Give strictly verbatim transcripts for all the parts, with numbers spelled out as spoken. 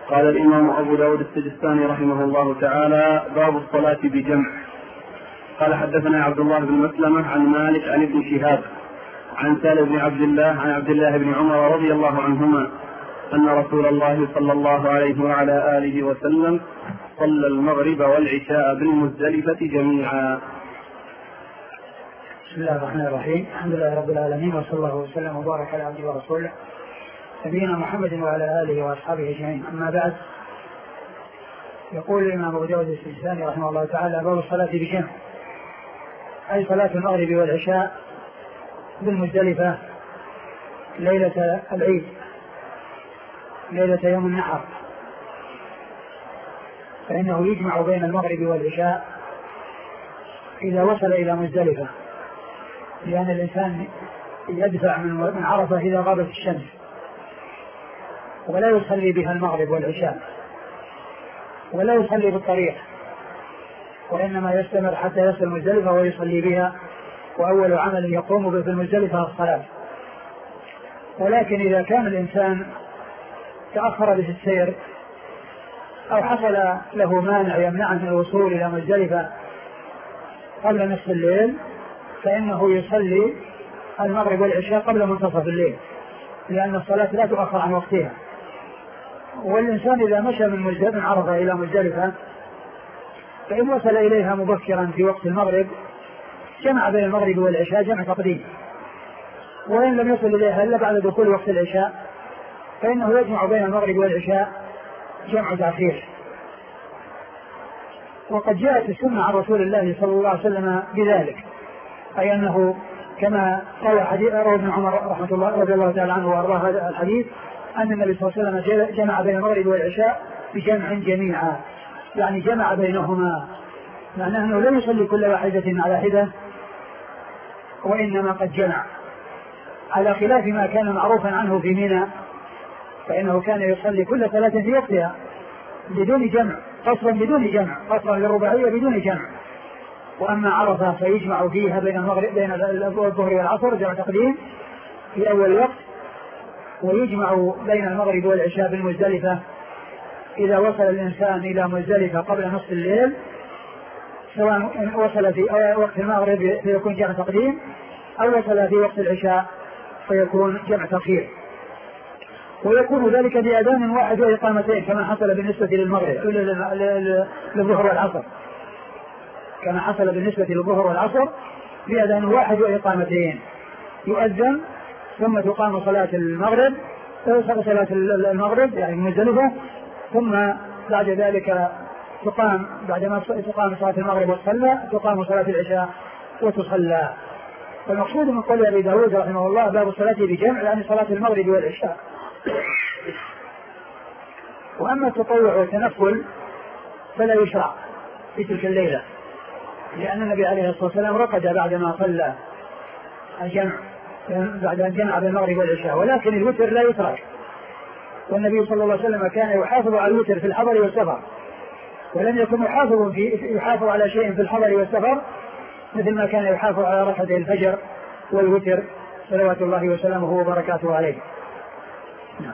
قال الإمام أبو داود السجستاني رحمه الله تعالى: باب الصلاة بجمع. قال حدثنا عبد الله بن مسلمة عن مالك عن ابن شهاب عن سالم بن عبد الله عن عبد الله بن عمر رضي الله عنهما أن رسول الله صلى الله عليه وعلى آله وسلم صلى المغرب والعشاء بالمزدلفة جميعا. بسم الله الرحمن الرحيم. الحمد لله رب العالمين، وصلى الله وسلم وبارك على عبده ورسوله نبينا محمد وعلى آله وأصحابه أجمعين. أما بعد، يقول الإمام أبو داود السجستاني رحمه الله تعالى: باب الصلاة بجمع، أي صلاة المغرب والعشاء بالمزدلفة ليلة العيد، ليلة يوم النحر، فإنه يجمع بين المغرب والعشاء إذا وصل إلى مزدلفة، لأن الإنسان يدفع من عرفة إذا غابت الشمس، ولا يصلي بها المغرب والعشاء، ولا يصلي بالطريق، وإنما يستمر حتى يصل مزدلفة ويصلي بها، وأول عمل يقوم به في المزدلفة الصلاة. ولكن إذا كان الإنسان تأخر به السير أو حصل له مانع يمنعه من الوصول إلى مزدلفة قبل نصف الليل، فإنه يصلي المغرب والعشاء قبل منتصف الليل، لأن الصلاة لا تؤخر عن وقتها. والإنسان إذا مشى من من عرفة إلى مزدلفة فإن وصل إليها مبكرا في وقت المغرب جمع بين المغرب والعشاء جمع تقديم، وإن لم يصل إليها إلا بعد دخول وقت العشاء فإنه يجمع بين المغرب والعشاء جمع تأخير. وقد جاءت السنة عن رسول الله صلى الله عليه وسلم بذلك، أي أنه كما روى حديث روى ابن عمر رحمه الله رضي الله تعالى عنه وأرضاه هذا الحديث، أن النبي صلى الله عليه وسلم جمع بين المغرب والعشاء بجمع جميعا، يعني جمع بينهما، معناه أنه لم يصلي كل واحدة على حدة، وإنما قد جمع، على خلاف ما كان معروفا عنه في منى، فإنه كان يصلي كل صلاة في وقتها بدون جمع، قصرا بدون جمع، قصرا للرباعية بدون جمع. وأما عرفة فيجمع فيها بين المغرب بين الظهر والعصر جمع تقديم في أول وقت، ويجمع بين المغرب والعشاء بالمزدلفة إذا وصل الإنسان إلى مزدلفة قبل نصف الليل، سواء وصل في وقت المغرب فيكون جمع تقديم، أو وصل في وقت العشاء فيكون جمع تأخير. ويكون ذلك بأذان واحد وإقامتين كما حصل بالنسبة للمغرب للظهر والعصر، كما حصل بالنسبة للظهر والعصر بأذان واحد وإقامتين، يؤذن ثم تقام صلاة المغرب صلاة المغرب يعني مزدلفة، ثم بعد ذلك تقام بعدما تقام صلاة المغرب وتصلى تقام صلاة العشاء وتصلى. والمقصود من قول أبي داود رحمه الله: باب الصلاة بجمع، يعني صلاة المغرب والعشاء. وأما التطوع والتنفل فلا يشرع في تلك الليلة، لأن النبي عليه الصلاة والسلام رقد بعدما صلى الجمع بعد أن جمع بين المغرب والعشاء، ولكن الوتر لا يترك، والنبي صلى الله عليه وسلم كان يحافظ على الوتر في الحضر والسفر، ولم يكن يحافظ, في يحافظ على شيء في الحضر والسفر مثل ما كان يحافظ على ركعتي الفجر والوتر صلوات الله وسلامه وبركاته عليه. نعم.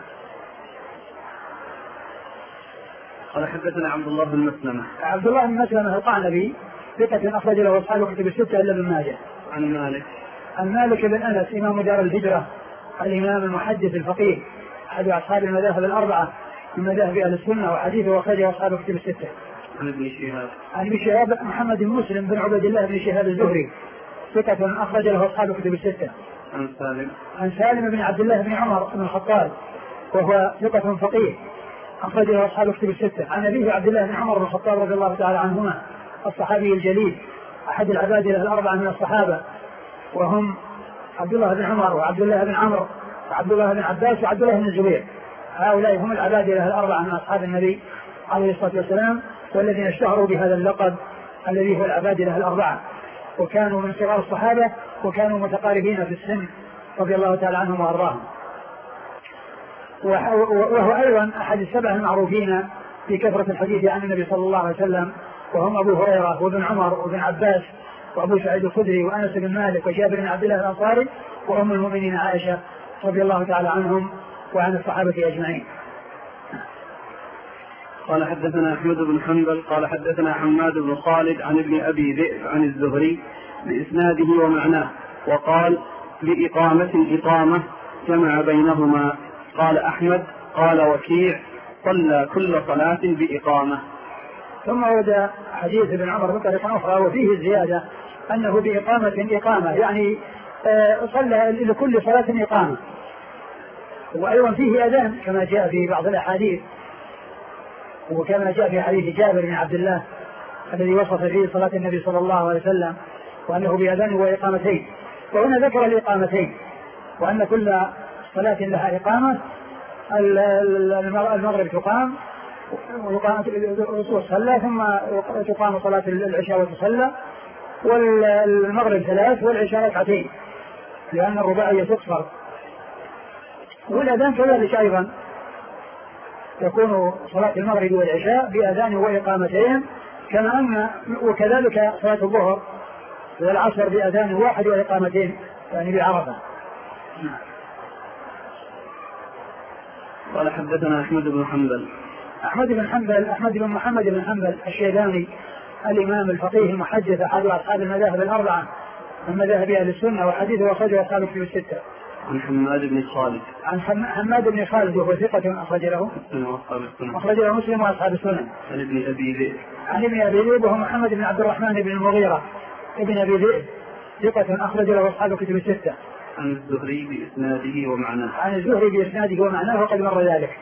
قال حدثنا عبد الله بن مسلمة. عبد الله بن مسلمة القعنبي ثقة أخرج له أصحاب كتب الستة إلا ابن ماجه. عن مالك عن مالك بن أنس إمام دار الهجرة الإمام المحدث الفقيه أحد أصحاب المذاهب الأربعة من مذاهب أهل السنة، وحديثه أخرجه أصحاب كتب الستة. عن ابن شهاب عن ابن شهاب محمد بن مسلم بن عبد الله بن شهاب الزهري ثقة أخرج له أصحاب كتب الستة. عن سالم عن سالم بن عبد الله بن عمر بن الخطاب وهو ثقة فقيه أخرج له أصحاب كتب الستة. عن أبيه عبد الله بن عمر بن الخطاب رضي الله تعالى عنهما الصحابي الجليل أحد العباد الأربعة من الصحابة، وهم عبد الله بن عمر وعبد الله بن عمرو وعبد الله بن عباس وعبد الله بن الزبير. هؤلاء هم العباد الأربعة من أصحاب النبي عليه الصلاة والسلام، والذين اشتهروا بهذا اللقب الذي هو العباد الأربعة، وكانوا من صغار الصحابة وكانوا متقاربين في السن رضي الله تعالى عنهم وأرضاهم. وهو أيضا أحد السبع المعروفين في كثرة الحديث عن النبي صلى الله عليه وسلم، وهم أبو هريرة وابن عمر وابن عباس وأبو سعيد الخدري وأنس بن مالك وجابر بن عبد الله الأنصاري وأم المؤمنين عائشة رضي الله تعالى عنهم وعن الصحابة أجمعين. قال حدثنا أحمد بن حنبل قال حدثنا حماد بن خالد عن ابن أبي ذئب عن الزهري بإسناده ومعناه وقال بإقامة إقامة جمع بينهما. قال أحمد قال وكيع صلى كل صلاة بإقامة. ثم ورد حديث ابن عمر بطريقة أخرى وفيه الزيادة أنه بإقامة إقامة يعني صلى لكل صلاة إقامة. وأيضا فيه أذان كما جاء في بعض الأحاديث وكما جاء في حديث جابر بن عبد الله الذي وصف فيه صلاة النبي صلى الله عليه وسلم وأنه بأذان وإقامتين. وهنا ذكر الإقامتين وأن كل صلاة لها إقامة. المغرب تقام وتصلى ثم تقام صلاة العشاء وتصلى والمغرب ثلاث والعشاء ركعتين لأن الرباعية تقصر. والأذان كذلك أيضا تكون صلاة المغرب والعشاء بأذان وإقامتين كما أن وكذلك صلاة الظهر والعصر بأذان واحد وإقامتين يعني بعرفة. قال حدثنا أحمد بن حنبل أحمد بن حنبل أحمد بن محمد بن حنبل الشيباني الإمام الفقيه المحدث أحد أصحاب المذاهب الأربعة من مذاهب أهل السنة وحديثه أخرجه أصحاب الكتب الستة. عن حماد بن خالد عن حماد بن خالد وهو ثقة أخرج له أخرج له مسلم وأصحاب السنن. عن ابن أبي ذئب عن ابن أبي ذئب وهو محمد بن عبد الرحمن بن المغيرة ابن أبي ذئب ثقة أخرج له أصحاب الكتب الستة. عن الزهري بإسناده ومعناه عن الزهري بإسناده ومعناه وقد مر ذلك.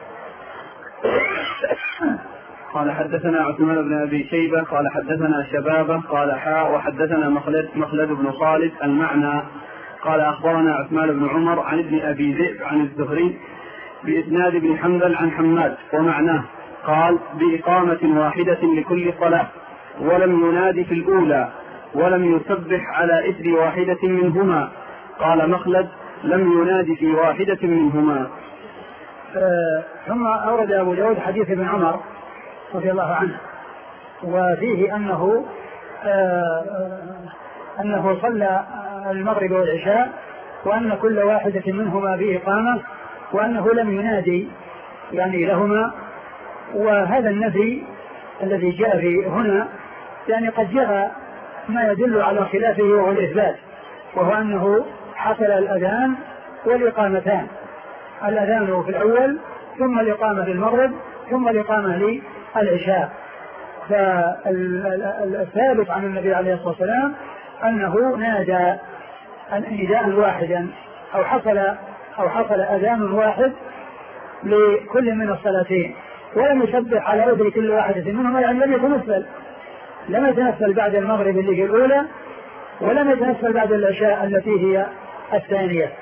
قال حدثنا عثمان بن أبي شيبة قال حدثنا شبابة قال حاء وحدثنا مخلد, مخلد بن خالد المعنى قال أخبرنا عثمان بن عمر عن ابن أبي ذئب عن الزهري بإسناد ابن حنبل عن حماد ومعناه قال بإقامة واحدة لكل صلاة ولم ينادي في الأولى ولم يسبح على إثر واحدة منهما. قال مخلد لم ينادي في واحدة منهما. آه ثم أورد أبو داود حديث ابن عمر رضي الله عنه وفيه أنه آه أنه صلى المغرب والعشاء وأن كل واحدة منهما بإقامة وأنه لم ينادي يعني لهما. وهذا النفي الذي جاء في هنا يعني قد جاء ما يدل على خلافه وهو الإثبات وهو أنه حصل الأذان والإقامتان الأذان في الأول ثم الإقامة للمغرب ثم الإقامة للعشاء. فالثابت عن النبي عليه الصلاة والسلام أنه نادى نداء واحدا أو حصل أو حصل أذان واحد لكل من الصلاتين ولم يسبح على أذن كل واحدة منهما يعني لم يتنفل لم يتنفل بعد المغرب اللي هي الأولى ولم يتنفل بعد العشاء التي هي الثانية.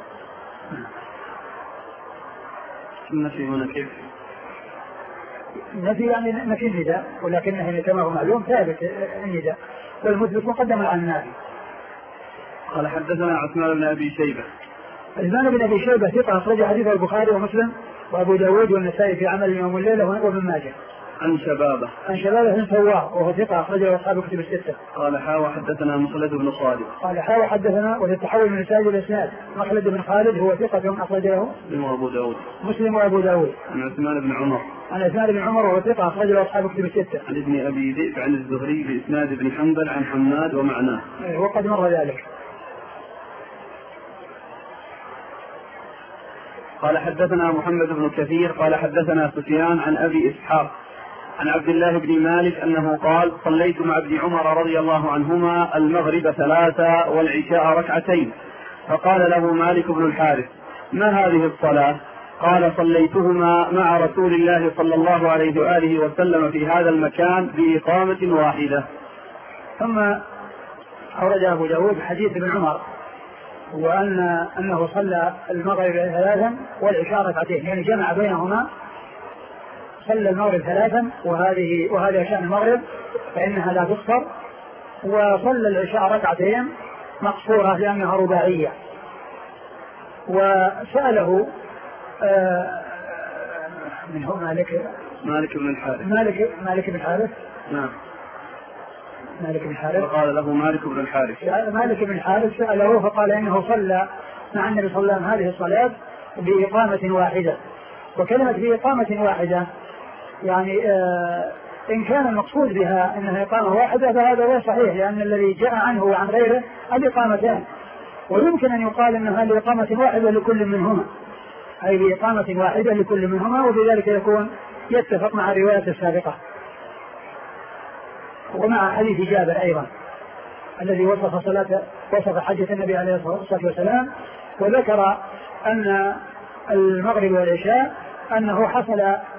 النفي هنا كيف؟ النفي يعني نفي النداء ولكنه كما هو معلوم ثابت النداء والمثبت مقدم على النافي. قال حدثنا عثمان بن أبي شيبة عثمان بن أبي شيبة ثقة أخرج حديثه البخاري ومسلم وأبو داود والنسائي في عمل يوم الليلة وابن ماجه. عن شبابه عن شبابه بن سوار وهو ثقة أخرجه أصحاب الكتب الستة. قال حا وحدثنا مخلد بن خالد قال حا وحدثنا وتتحول من الإسناد الإسناد مخلد بن خالد هو ثقة أخرجه مسلم وأبو داود مسلم وأبو داود. عن عثمان بن عمر عن عثمان بن عمر وهو ثقة أخرجه أصحاب الكتب الستة. عن ابن أبي ذئب عن الزهري بإسناد ابن حنبل عن حماد ومعناه وقد مر ذلك. قال حدثنا محمد بن كثير قال حدثنا سفيان عن أبي إسحاق عن عبد الله بن مالك أنه قال صليت مع ابن عمر رضي الله عنهما المغرب ثلاثة والعشاء ركعتين فقال له مالك بن الحارث ما هذه الصلاة؟ قال صليتهما مع رسول الله صلى الله عليه وآله وسلم في هذا المكان بإقامة واحدة. ثم أورد أبو داود حديث ابن عمر وأن أنه صلى المغرب ثلاثا والعشاء ركعتين يعني جمع بينهما صلى المغرب ثلاثا وهذه وهذا شأن المغرب فإنها لا تقصر وصلى العشاء ركعتين مقصورة لأنها رباعية. وسأله آه من هو مالك مالك بن الحارث مالك مالك بن الحارث نعم مالك بن الحارث فقال له مالك بن الحارث مالك بن الحارث سأله فقال إنه صلى مع النبي صلى الله عليه وسلم هذه الصلاة بإقامة واحدة. وكلمة بإقامة واحدة يعني آه إن كان المقصود بها أنها إقامة واحدة فهذا هو صحيح، لأن الذي جاء عنه وعن غيره الإقامتان، ويمكن أن يقال أنها لإقامة واحدة لكل منهما، أي لإقامة واحدة لكل منهما، وبذلك يكون يتفق مع الرواية السابقة ومع حديث جابر أيضا الذي وصف صلاة وصف حجة النبي عليه الصلاة والسلام، وذكر أن المغرب والعشاء أنه حصل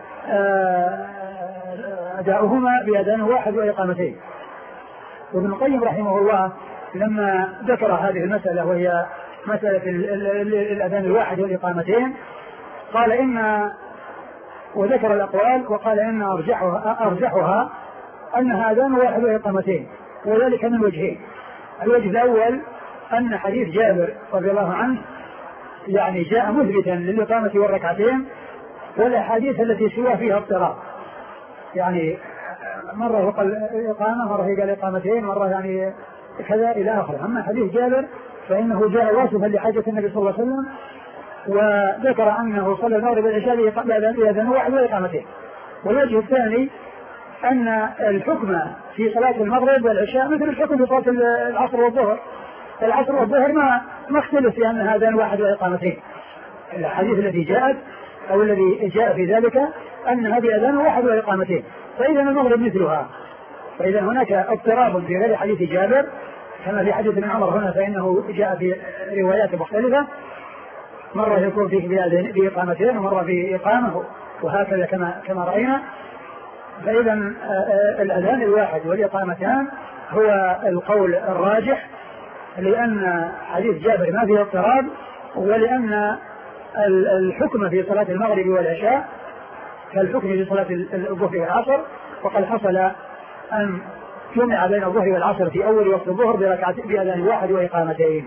أداؤهما بأذان واحد وإقامتين. وابن القيم رحمه الله لما ذكر هذه المسألة وهي مسألة الأذان الواحد والإقامتين قال إن وذكر الأقوال وقال إن أرجحها, أرجحها أنها أذان واحد وإقامتين، وذلك من وجهين. الوجه الأول أن حديث جابر رضي الله عنه يعني جاء مثبتا للإقامة والركعتين، والأحاديث التي سوى فيها اضطراب، يعني مرة قال إقامة مرة قال إقامتين مرة يعني كذا إلى آخره. أما حديث جابر فإنه جاء واصفا لحاجة النبي صلى الله عليه وسلم، وذكر أنه صلى المغرب والعشاء بأذان واحد وإقامتين. والوجه الثاني أن الحكم في صلاة المغرب والعشاء مثل الحكم في صلاة العصر والظهر. العصر والظهر ما ما اختلف في أنها أذان واحد وإقامتين، الحديث الذي جاءت أو الذي جاء في ذلك أن هذه أذان واحد وإقامتين، فإذا المغرب مثلها. فإذا هناك اضطراب في غير حديث جابر كما في حديث ابن عمر هنا، فإنه جاء في روايات مختلفة، مرة يكون فيه بإقامتين ومرة بإقامة وهكذا كما كما رأينا. فإذا الأذان الواحد والإقامتان هو القول الراجح، لأن حديث جابر ما فيه اضطراب، ولأن الحكم في صلاة المغرب والعشاء كالحكم في صلاة الظهر والعصر، وقد حصل أن جمع بين الظهر والعصر في أول وقت الظهر بركعتين بأذان واحد وإقامتين.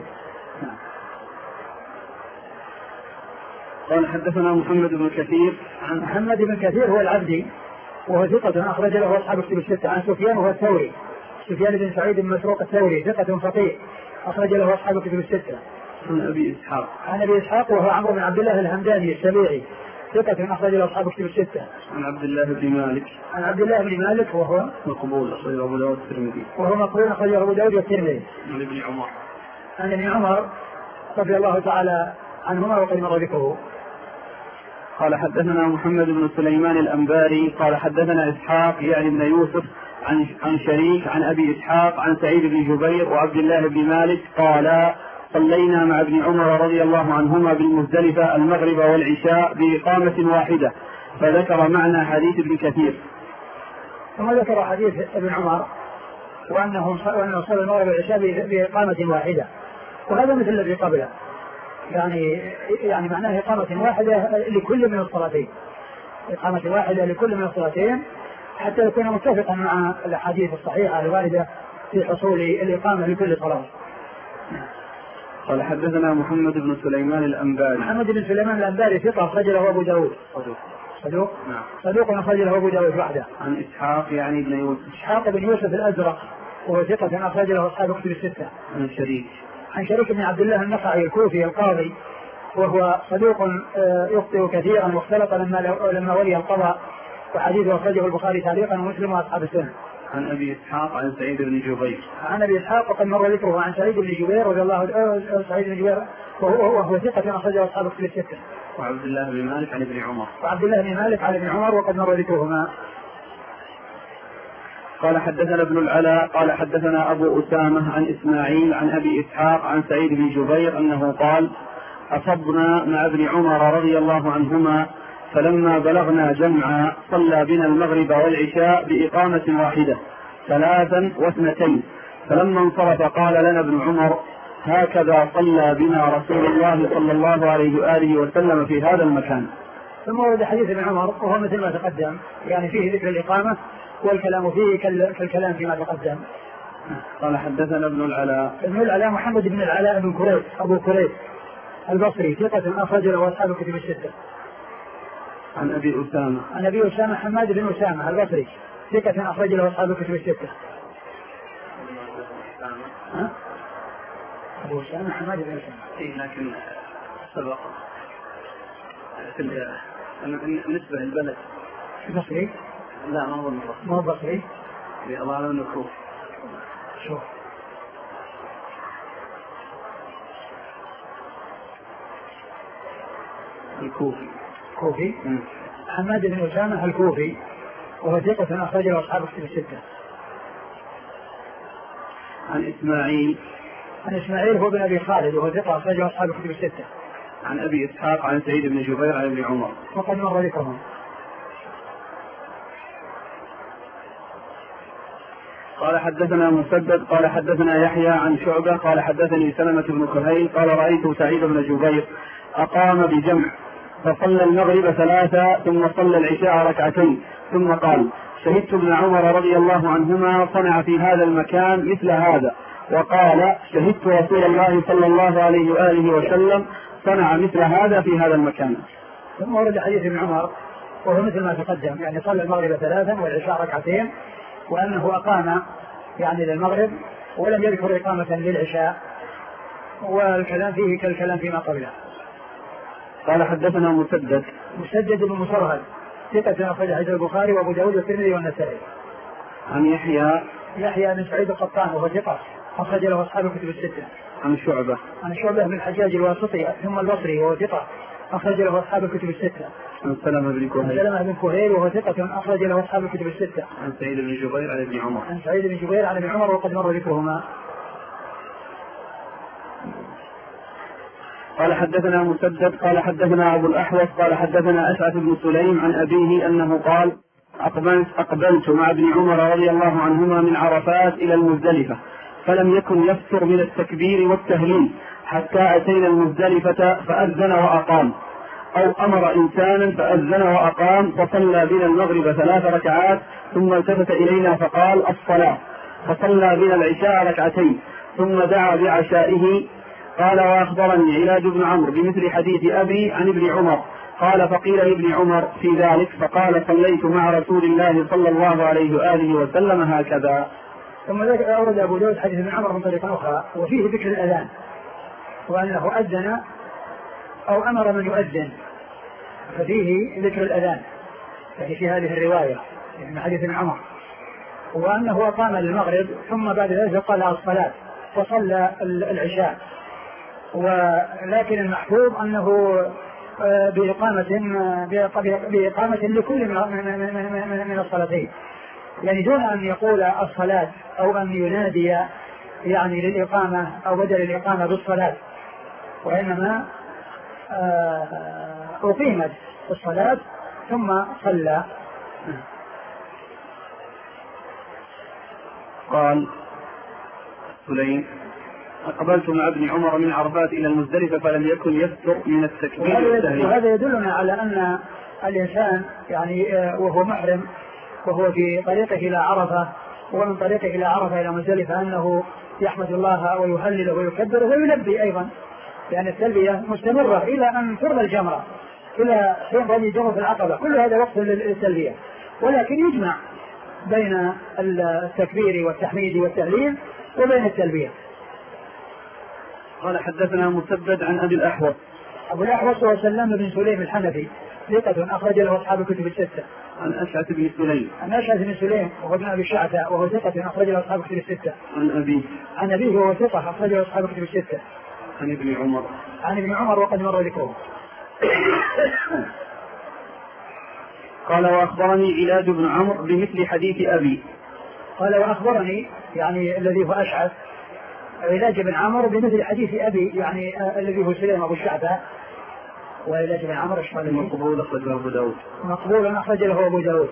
قال حدثنا محمد بن كثير عن محمد بن كثير هو العبدي وهو ثقة أخرج له أصحاب الكتب الستة، عن سفيان وهو الثوري، سفيان بن سعيد بن مسروق الثوري ثقة فقيه أخرج له أصحاب الكتب الستة. عن أبي إسحاق عن أبي إسحاق وهو عمرو بن عبد الله الهمداني السبيعي ثقة أخرج له أصحاب الكتب الستة. عن عبد الله بن مالك عن عبد الله بن مالك وهو مقبول أخرج أبو داود والترمذي وهو مقبول أخرج أبو داود والترمذي. عن ابن عمر عن ابن عمر رضي الله تعالى عنهما وقد مر ذكره. قال حدثنا محمد بن سليمان الأنباري قال حدثنا إسحاق يعني ابن يوسف عن عن شريك عن أبي إسحاق عن سعيد بن جبير وعبد الله بن مالك قال صلينا مع ابن عمر رضي الله عنهما بالمزدلفة المغرب والعشاء بإقامة واحدة، فذكر معنى حديث ابن كثير. ثم ذكر حديث ابن عمر وأنه وأنه صلى المغرب والعشاء بإقامة واحدة، وهذا مثل الذي قبله، يعني يعني معناه إقامة واحدة لكل من الصلاتين، إقامة واحدة لكل من الصلاتين حتى يكون متفقا مع الأحاديث الصحيحة الواردة في حصول الإقامة لكل صلاة. قال حدثنا محمد بن سليمان الأنباري. محمد بن سليمان الأنباري ثقة أخرج له أبو داود. صدوق. صدوق؟ نعم. صدوق أخرج له أبو داود وحده. عن إسحاق يعني ابن يوسف. إسحاق بن يوسف الأزرق وهو ثقة أخرج له أصحاب الكتب الستة. عن شريك. عن شريك بن عبد الله النخعي الكوفي القاضي وهو صدوق يخطئ كثيرا واختلط لما لما ولي القضاء، وحديثه أخرجه البخاري تعليقا ومسلم وأصحاب السنة. عن أبي إسحاق عن سعيد بن جبير. عن أبي إسحاق وقد مر ذكره عن سعيد بن جبير رضي الله عنه سعيد بن جبير وهو, وهو ثقة أخرجه أصحاب الكتب الستة. وعبد الله بن مالك عن ابن عمر. وعبد الله بن مالك عن ابن عمر وقد مر ذكرهما. قال حدثنا ابن العلاء قال حدثنا أبو أسامة عن إسماعيل عن أبي إسحاق عن سعيد بن جبير أنه قال أصبنا مع ابن عمر رضي الله عنهما فلما بلغنا جمعا صلى بنا المغرب والعشاء بإقامة واحدة ثلاثا واثنتين، فلما انصرف قال لنا ابن عمر هكذا صلى بنا رسول الله صلى الله عليه وآله وسلم في هذا المكان. ثم ورد حديث ابن عمر وهو مثل ما تقدم، يعني فيه ذكر الإقامة والكلام فيه كالكلام فيما تقدم. قال حدثنا ابن العلاء. ابن العلاء محمد بن العلاء بن كريب أبو كريب البصري ثقة أخرج له أصحاب الكتب الستة. عن أبي أسامة. عن أبي أسامة حماد بن أسامة البصري ثقة أخرج له أصحاب الكتب الستة. ها؟ أبو أسامة حماد بن أسامة. إيه لكن سبق بالنسبة للبلد البصري. لا ما هو البصري. ما هو البصري؟ الله أعلم أنه كوفي. شوف الكوفي. كوفي. حماد بن أسامة الكوفي وهو ثقة أخرجه أصحاب الكتب الستة. عن إسماعيل. عن إسماعيل هو بن أبي خالد وهو ثقة أخرجه أصحاب الكتب الستة. عن أبي إسحاق عن سعيد بن جبير عن ابن عمر. وقد مر ذكرهم. قال حدثنا مسدد قال حدثنا يحيى عن شعبة قال حدثني سلمة بن كهيل قال رأيت سعيد بن جبير أقام بجمع فصلى المغرب ثلاثة ثم صلى العشاء ركعتين ثم قال شهدت ابن عمر رضي الله عنهما صنع في هذا المكان مثل هذا وقال شهدت رسول الله صلى الله عليه وآله وسلم صنع مثل هذا في هذا المكان. ثم ورد حديث ابن عمر وهو مثل ما تقدم يعني صلى المغرب ثلاثا والعشاء ركعتين وأنه أقام يعني للمغرب ولم يذكر إقامة للعشاء والكلام فيه كالكلام فيما قبله. قال حدثنا مسدد. مسدد بن مسرهد ثقة أخرج حديث البخاري وأبو داود والترمذي والنسائي. عن يحيى. يحيى بن سعيد القطان وهو ثقة أخرج له أصحاب الكتب الستة. عن شعبة. عن شعبة بن الحجاج الواسطي ثم البصري وهو ثقة أخرج له أصحاب الكتب الستة. عن سلمة بن كهيل. عن سلمة بن كهيل وهو ثقة أخرج له أصحاب الكتب الستة. عن سعيد بن جبير عن ابن عمر. عن سعيد بن جبير عن ابن عمر وقد مر ذكرهما. قال حدثنا مسدد قال حدثنا أبو الأحوص قال حدثنا أشعث بن سليم عن أبيه أنه قال أقبلت, أقبلت مع ابن عمر رضي الله عنهما من عرفات إلى المزدلفة فلم يكن يفتر من التكبير والتهليل حتى أتينا المزدلفة فأذن وأقام أو أمر إنسانا فأذن وأقام فصلى بنا المغرب ثلاث ركعات ثم التفت إلينا فقال الصلاة فصلى بنا العشاء ركعتين ثم دعا بعشائه. قال وأخبرني علاج بن عمرو بمثل حديث أبي عن ابن عمر قال فقيل لابن عمر في ذلك فقال صليت مع رسول الله صلى الله عليه وآله وسلم هكذا. ثم أورد أبو داود حديث ابن عمر من طريقة أخرى وفيه ذكر الأذان وأنه أذن أو أمر من يؤذن ففيه ذكر الأذان يعني في هذه الرواية من حديث ابن عمر وأنه أقام للمغرب ثم بعد ذلك قال الصلاة وصلى العشاء ولكن المحفوظ أنه بإقامة بإقامة لكل من الصلاتين يعني دون أن يقول الصلاة أو أن ينادي يعني للإقامة أو بدل الإقامة بالصلاة وإنما أقيمت الصلاة ثم صلى. قال سليم أقبلت مع ابن عمر من عرفات إلى المزدلفة فلم يكن يفتر من التكبير والتهليل. وهذا يدلنا على أن الإنسان يعني وهو محرم وهو في طريقه إلى عرفة ومن طريقه إلى عرفة إلى مزدلفة أنه يحمد الله ويهلل ويكبر ويلبي أيضا لأن التلبية مستمرة إلى أن ترمى الجمرة إلى حين رمي جمرة العقبة كل هذا وقت للتلبية ولكن يجمع بين التكبير والتحميد والتهليل وبين التلبية. قال حدثنا مسدد عن أبي الأحوص. أبو الأحوص هو سلام بن سليم الحنفي ثقة أخرج له أصحاب الكتب الستة. عن أشعث بن سليم. عن أشعث بن سليم وهو ابن أبي شعثة وهو ثقة أخرج له أصحاب الكتب الستة. عن أبيه. عن أبيه وهو ثقة أخرج له أصحاب الكتب الستة. عن ابن عمر. عن ابن عمر وقد مر ذكره. قال وأخبرني علاج بن عمرو بمثل حديث أبي. قال وأخبرني يعني الذي هو أشعث علاج بن عمرو بمثل حديث أبي يعني آه الذي هو سليم أبو الشعثة وعلاج بن عمرو مقبول أخرج له أبو داود. مقبول أخرج له أبو داود.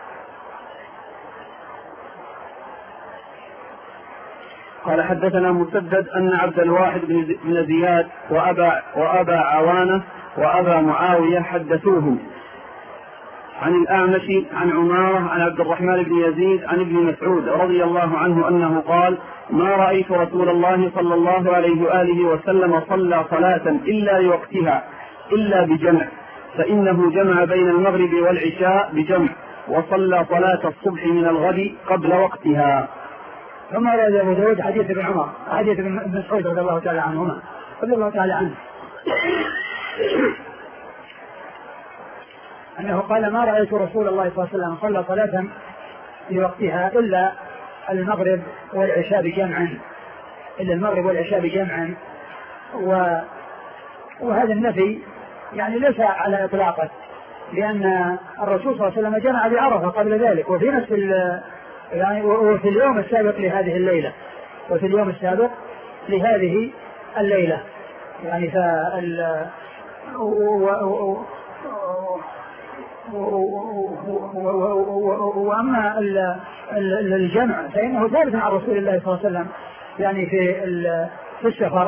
قال حدثنا مسدد أن عبد الواحد بن زياد وأبا, وأبا عوانة وأبا معاوية حدثوهم عن الأعمش عن عمارة عن عبد الرحمن بن يزيد عن ابن مسعود رضي الله عنه أنه قال ما رأيت رسول الله صلى الله عليه وآله وسلم صلى صلاة إلا لوقتها إلا بجمع فإنه جمع بين المغرب والعشاء بجمع وصلى صلاة الصبح من الغد قبل وقتها. ثم روى أبو داود حديث ابن عمر حديث ابن مسعود رضي الله تعالى عنهما رضي الله تعالى عنه أنه قال ما رأيت رسول الله صلى الله عليه وسلم صلى صلاة في وقتها إلا المغرب والعشاء بجمعا إلا المغرب والعشاء بجمعا. و... وهذا النفي يعني ليس على إطلاقه، لأن الرسول صلى الله عليه وسلم جمع بعرفة قبل ذلك وفي نفس ال... يعني وفي اليوم السابق لهذه الليلة وفي اليوم السابق لهذه الليلة يعني فال وأما الجمع فإنه ثابت عن رسول الله صلى الله عليه وسلم يعني في في السفر،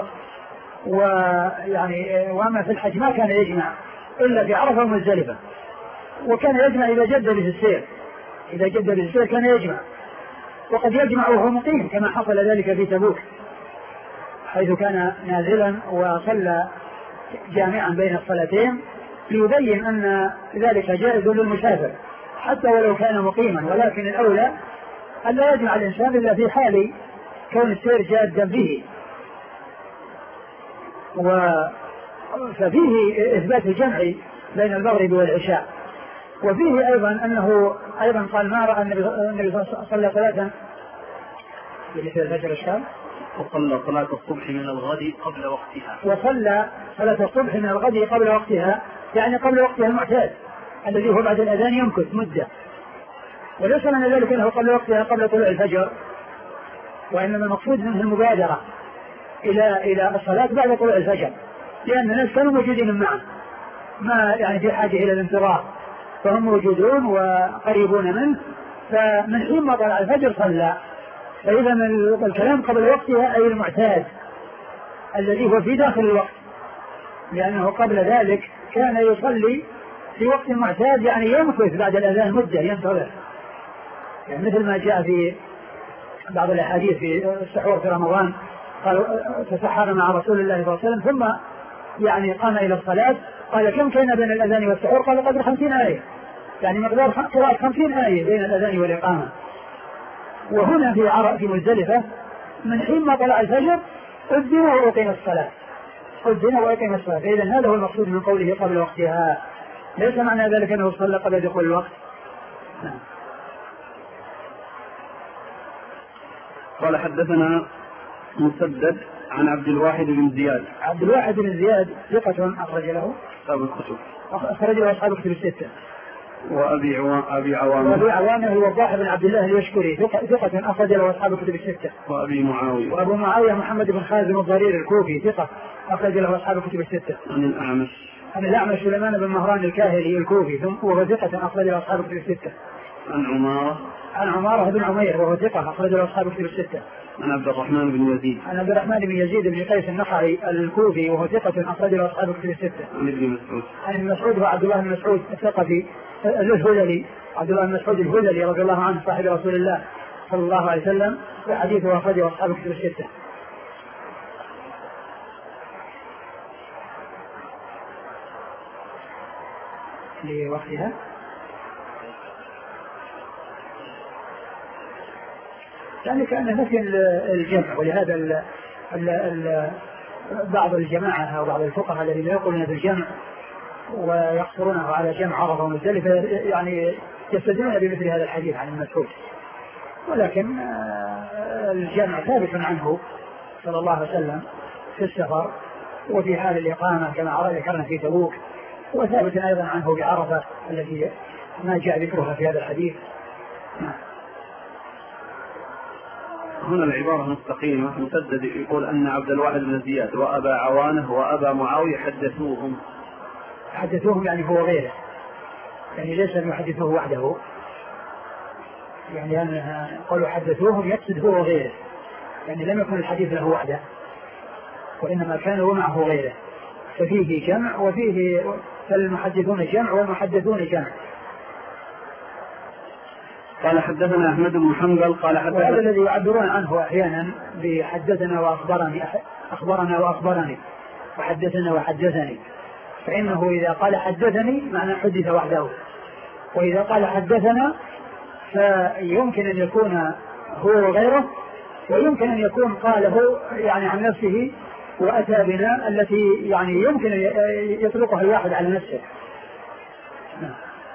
ويعني وأما في الحج ما كان يجمع إلا في عرفة ومزدلفة، وكان يجمع إذا جد به السير إذا جد به السير كان يجمع، وقد يجمع وهو مقيم كما حصل ذلك في تبوك حيث كان نازلا وصلى جامعا بين الصلاتين ليبين أن ذلك جائز للمسافر حتى ولو كان مقيما، ولكن الأولى أن لا يجمع الإنسان إلا في حال كون السير جادا به. ففيه إثبات الجمع بين المغرب والعشاء. وفيه أيضا أنه أيضا قال ما رأى النبي صلى صلاة في الفجر الشام وصلى صلاة الصبح من الغد قبل وقتها وصلى صلاة الصبح من الغد قبل وقتها يعني قبل وقتها المعتاد الذي هو بعد الأذان يمكث مدة، وليس من ذلك أنه قبل وقتها قبل طلوع الفجر، وإنما المقصود منه المبادرة إلى إلى الصلاة بعد طلوع الفجر، لأن الناس كانوا موجودين معه ما يعني في حاجة إلى الانتظار، فهم موجودون وقريبون منه، فمن حين ما طلع الفجر صلى. فإذا الكلام قبل وقتها أي المعتاد الذي هو في داخل الوقت، لأنه قبل ذلك كان يصلي في وقت معتاد يعني يمكث بعد الأذان مدة ينتظر، يعني مثل ما جاء في بعض الأحاديث في السحور في رمضان قال تسحر مع رسول الله صلى الله عليه وسلم ثم يعني قام إلى الصلاة، قال كم كان بين الأذان والسحور؟ قال قدر خمسين آية، يعني مقدار قراءة خمسين آية بين الأذان والإقامة. وهنا في عرق في مزدلفة من حين ما طلع الفجر أذن وأقيم الصلاة أذن وأقيم الصلاة، فإذا هذا هو المقصود من قوله قبل وقتها، ليس معنى ذلك أنه صلى قبل دخول الوقت. نعم. قال حدثنا مسدد عن عبد الواحد بن زياد. عبد الواحد بن زياد ثقة أخرج له أصحاب الكتب أخرج له أصحاب الكتب الستة. وأبي أبي عوانة وأبي عوانة هو الضاحي بن عبد الله اليشكري ثقة أخرج له أصحاب الكتب الستة. وأبي معاوية وأبو معاوية محمد بن خازم الضرير الكوفي ثقة أخرج له أصحاب الكتب الستة. عن الأعمش عن الأعمش سليمان بن مهران الكاهلي الكوفي وهو ثقة أخرج له أصحاب الكتب الستة. عن عمارة عن عمارة بن عمير وهو ثقة أخرج له أصحاب الكتب الستة. عن عبد الرحمن بن يزيد عن عبد الرحمن بن يزيد بن قيس النخعي الكوفي وهو ثقة أخرج له أصحاب الكتب الستة. عن ابن مسعود عن ابن مسعود وعبد الله بن مسعود الثقفي الهذلي عبد الله بن مسعود الهذلي رضي الله عنه صاحب رسول الله صلى الله عليه وسلم وحديثه أخرجه أصحاب الكتب الستة. لوقتها يعني كان نفي الجمع، ولهذا ال ال ال بعض الجماعة أو بعض الفقهاء الذين يقولون بالجمع ويقصرونه على جمع عرفة ومزدلفة يعني يستدلون بمثل هذا الحديث عن المسعود، ولكن الجمع ثابت عنه صلى الله عليه وسلم في السفر وفي حال الإقامة كما ذكرنا في تبوك، وثابت أيضا عنه بعرفة التي ما جاء ذكرها في هذا الحديث. هنا العبارة مستقيمة. مسدد يقول أن عبد الواحد بن زياد وأبا عوانة وأبا معاوية حدثوهم حدثوهم يعني هو غيره، يعني ليس يحدثوه وحده، يعني أن قالوا حدثوهم يقصد هو غيره، يعني لم يكن الحديث له وحده وإنما كان ومعه غيره، ففيه جمع وفيه فالمحدثون جمع والمحدثون جمع. قال حدثنا أحمد بن حنبل قال حدثنا، وهذا الذي يعبرون عنه أحيانا بحدثنا وأخبرني أخبرنا وأخبرني وحدثنا وحدثني، فإنه إذا قال حدثني معنى حدث وحده، وإذا قال حدثنا فيمكن أن يكون هو وغيره، ويمكن أن يكون قاله يعني عن نفسه وأتى بنا التي يعني يمكن يطلقها الواحد على نفسه.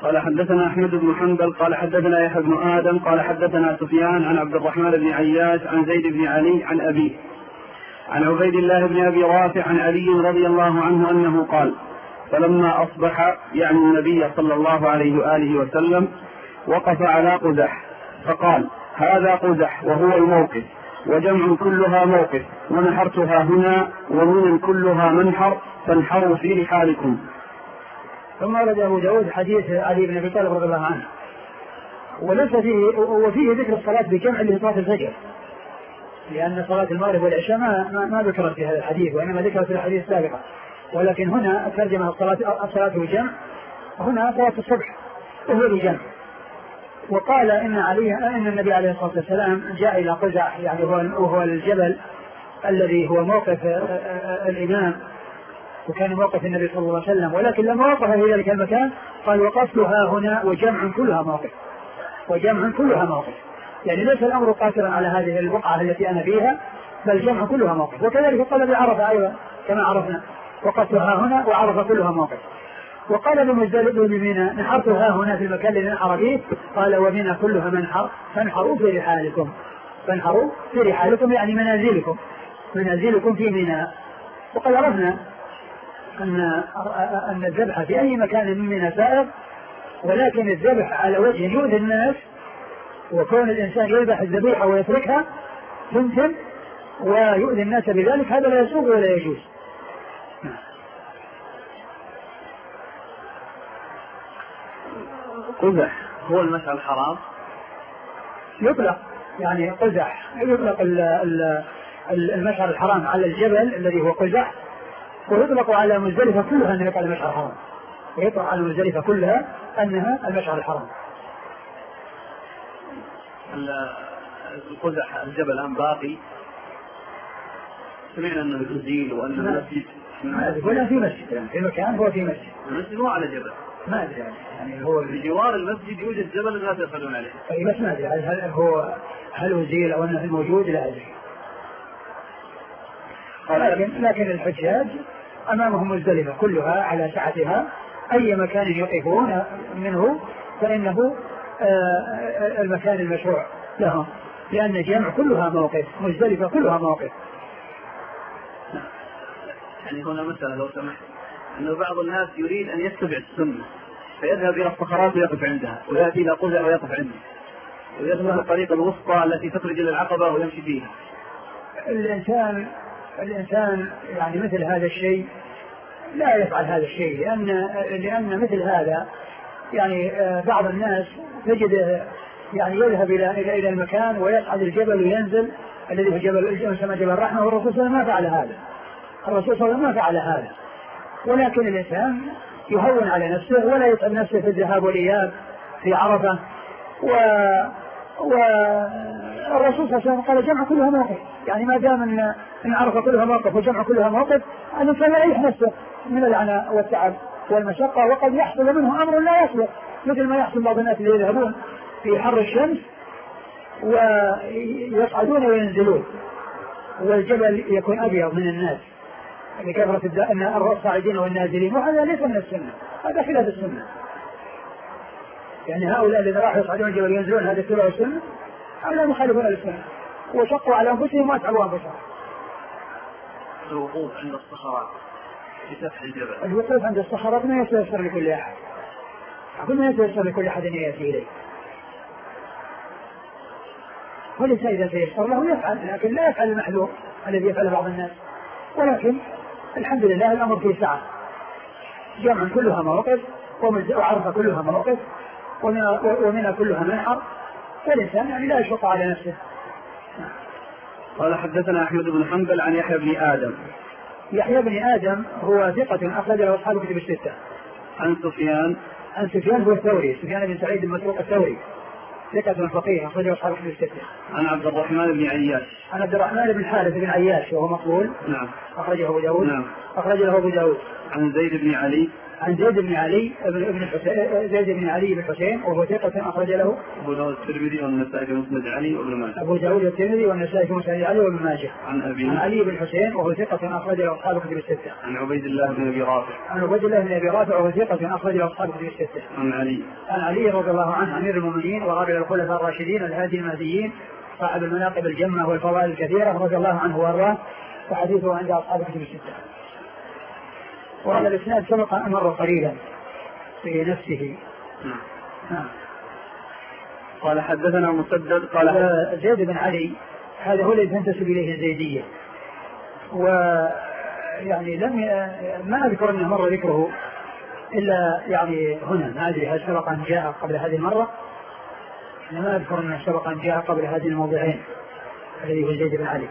قال حدثنا أحمد بن حنبل قال حدثنا يحيى بن آدم قال حدثنا سفيان عن عبد الرحمن بن عياش عن زيد بن علي عن أبيه عن عبيد الله بن أبي رافع عن علي رضي الله عنه أنه قال فلما أصبح يعني النبي صلى الله عليه وآله وسلم وقف على قزح فقال هذا قزح وهو الموقف وجمع كلها موقف ونحرتها هنا ومن كلها منحر فانحروا في رحالكم. ثم ورد أبو داود حديث علي بن أبي طالب رضي الله عنه وليس فيه وفيه ذكر الصلاة بجمع لصلاة الفجر لأن صلاة المغرب والعشاء ما, ما, ما ذكرت في هذا الحديث وإنما ذكرت في الحديث السابقة ولكن هنا ترجمة الصلاة الصلاة بجمع هنا صلاة الصبح وهو بجمع. وقال إن علي إن النبي عليه الصلاة والسلام جاء إلى قزح يعني وهو الجبل الذي هو موقف الإمام وكان موقف النبي صلى الله عليه وسلم ولكن لما وقف في ذلك المكان قال وقفتها هنا وجمع كلها موقف وجمع كلها موقف يعني ليس الأمر قاصرا على هذه البقعة التي أنا فيها بل جمع كلها موقف. وكذلك قال بعرفة أيضا كما عرفنا وقفتها هنا وعرفة كلها موقف. وقال بمزدلفة بمنى نحرتها هنا في المكان الذي نحر فيه قال ومنى كلها منحر فانحروا في رحالكم فانحروا في رحالكم يعني منازلكم منازلكم في منى. وقد عرفنا أن أن الذبح في أي مكان من منى سائغ ولكن الذبح على وجه يؤذي الناس وكون الإنسان يذبح الذبيحة ويتركها تمكن ويؤذي الناس بذلك هذا لا يسوغ ولا يجوز. قزح هو المشعر الحرام يطلق يعني قزح يطلق المشعر الحرام على الجبل الذي هو قزح ويطلق على مزدلفة كلها أنها المشعر الحرام ويطلق على مزدلفة كلها أنها المشعر الحرام. القزح الجبل الآن باقي سمعنا أنه يزيل وأن المسجد ولا في مسجد يعني في مكان هو في مسجد المسجد مو على جبل ما أدري يعني هو بجوار المسجد يوجد جبل الناس يصلون عليه أي بس ما أدري هل هو هل أزيل أو أنه موجود لا أدري. لكن لكن الحجاج أمامهم مزدلفة كلها على سعتها أي مكان يقفون منه فإنه آه المكان المشروع لهم لأن جمع كلها موقف مزدلفة كلها موقف. يعني هنا مثلا لو سمحت أنه بعض الناس يريد أن يتبع السنة فيذهب إلى الصخرات ويقف عندها ويأتي إلى قزح ويقف عندها ويسلك الطريقة الوسطى التي تخرج إلى العقبة ويمشي فيها. الإنسان الإنسان يعني مثل هذا الشيء لا يفعل هذا الشيء لأن لأن مثل هذا يعني بعض الناس تجد يعني يذهب إلى إلى إلى المكان ويصعد الجبل وينزل الذي هو جبل يسمى جبل الرحمة والرسول صلى الله عليه وسلم ما فعل هذا الرسول صلى الله عليه وسلم ما فعل هذا ولكن الإنسان يهون على نفسه ولا يتعب نفسه في الذهاب والإياب في عرفة و والرسول صلى الله عليه وسلم قال جمع كلها موقف يعني ما دام ان ان عرفه كلها موقف وجمع كلها موقف الانسان يريح نفسه من العناء والتعب والمشقه وقد يحصل منه امر لا يصلح مثل ما يحصل بعض الناس اللي يذهبون في حر الشمس ويصعدون وينزلون والجبل يكون ابيض من الناس لكثرة ان الصاعدين والنازلين وهذا ليس من السنه هذا خلاف السنه. يعني هؤلاء الذين راحوا يصعدون الجبل وينزلون هذا اتباع السنه هؤلاء مخالفون للسنه وشقوا على انفسهم واتعبوا انفسهم. الوقوف عند الصخرات في سفح الجبل الوقوف عند الصخرات ما يتيسر لكل احد أقول ما يتيسر لكل احد ان ياتي اليه وليس اذا تيسر له يفعل لكن لا يفعل المحذور الذي يفعله بعض الناس ولكن الحمد لله الامر فيه سعه جمع كلها مواقف وعرفه كلها مواقف ومنها كلها منحر والإنسان يعني لا يشق على نفسه. قال حدثنا أحمد بن حنبل عن يحيى بن آدم. يحيى بن آدم هو ثقة أخرج له أصحاب الكتب الستة. عن سفيان عن سفيان هو الثوري سفيان بن سعيد المسروق الثوري ثقة فقيه أخرج له أصحاب الكتب الستة. عن عبد الرحمن بن عياش. عن عبد الرحمن بن حارث بن عياش وهو مقبول. نعم. أخرجه أبو داود. نعم. أخرج له أبو داود. عن زيد بن علي. عن زيد بن علي بن حسين زيد بن علي بن حسين وهو ثقة أخرج له أبو داود الترمذي والنسائي في مسند علي وابن ماجه. أبو داود الترمذي والنسائي في مسند علي وابن ماجه. عن أبي عن علي بن حسين وهو ثقة أخرج له أصحاب الكتب الستة. عن عبيد الله بن أبي رافع. عن عبيد الله بن أبي رافع وهو ثقة أخرج له أصحاب الكتب الستة. عن علي. عن علي رضي الله عنه أمير المؤمنين ورابع الخلفاء الراشدين الهادي المهديين صاحب المناقب الجمة والفضائل الكثيرة رضي الله عنه وارضاه وحديثه عند أصحاب الكتب الستة. وهذا الإسناد سبق مر قليلا في نفسه. نعم. قال حدثنا مسدد قال زيد بن علي هذا هو الذي تنتسب إليه الزيدية، ويعني لم ما أذكر أنه مر ذكره إلا يعني هنا، ما أدري هل سبق أن جاء قبل هذه المرة، أنا ما أذكر أنه سبق أن جاء قبل هذه الموضعين الذي هو زيد بن علي.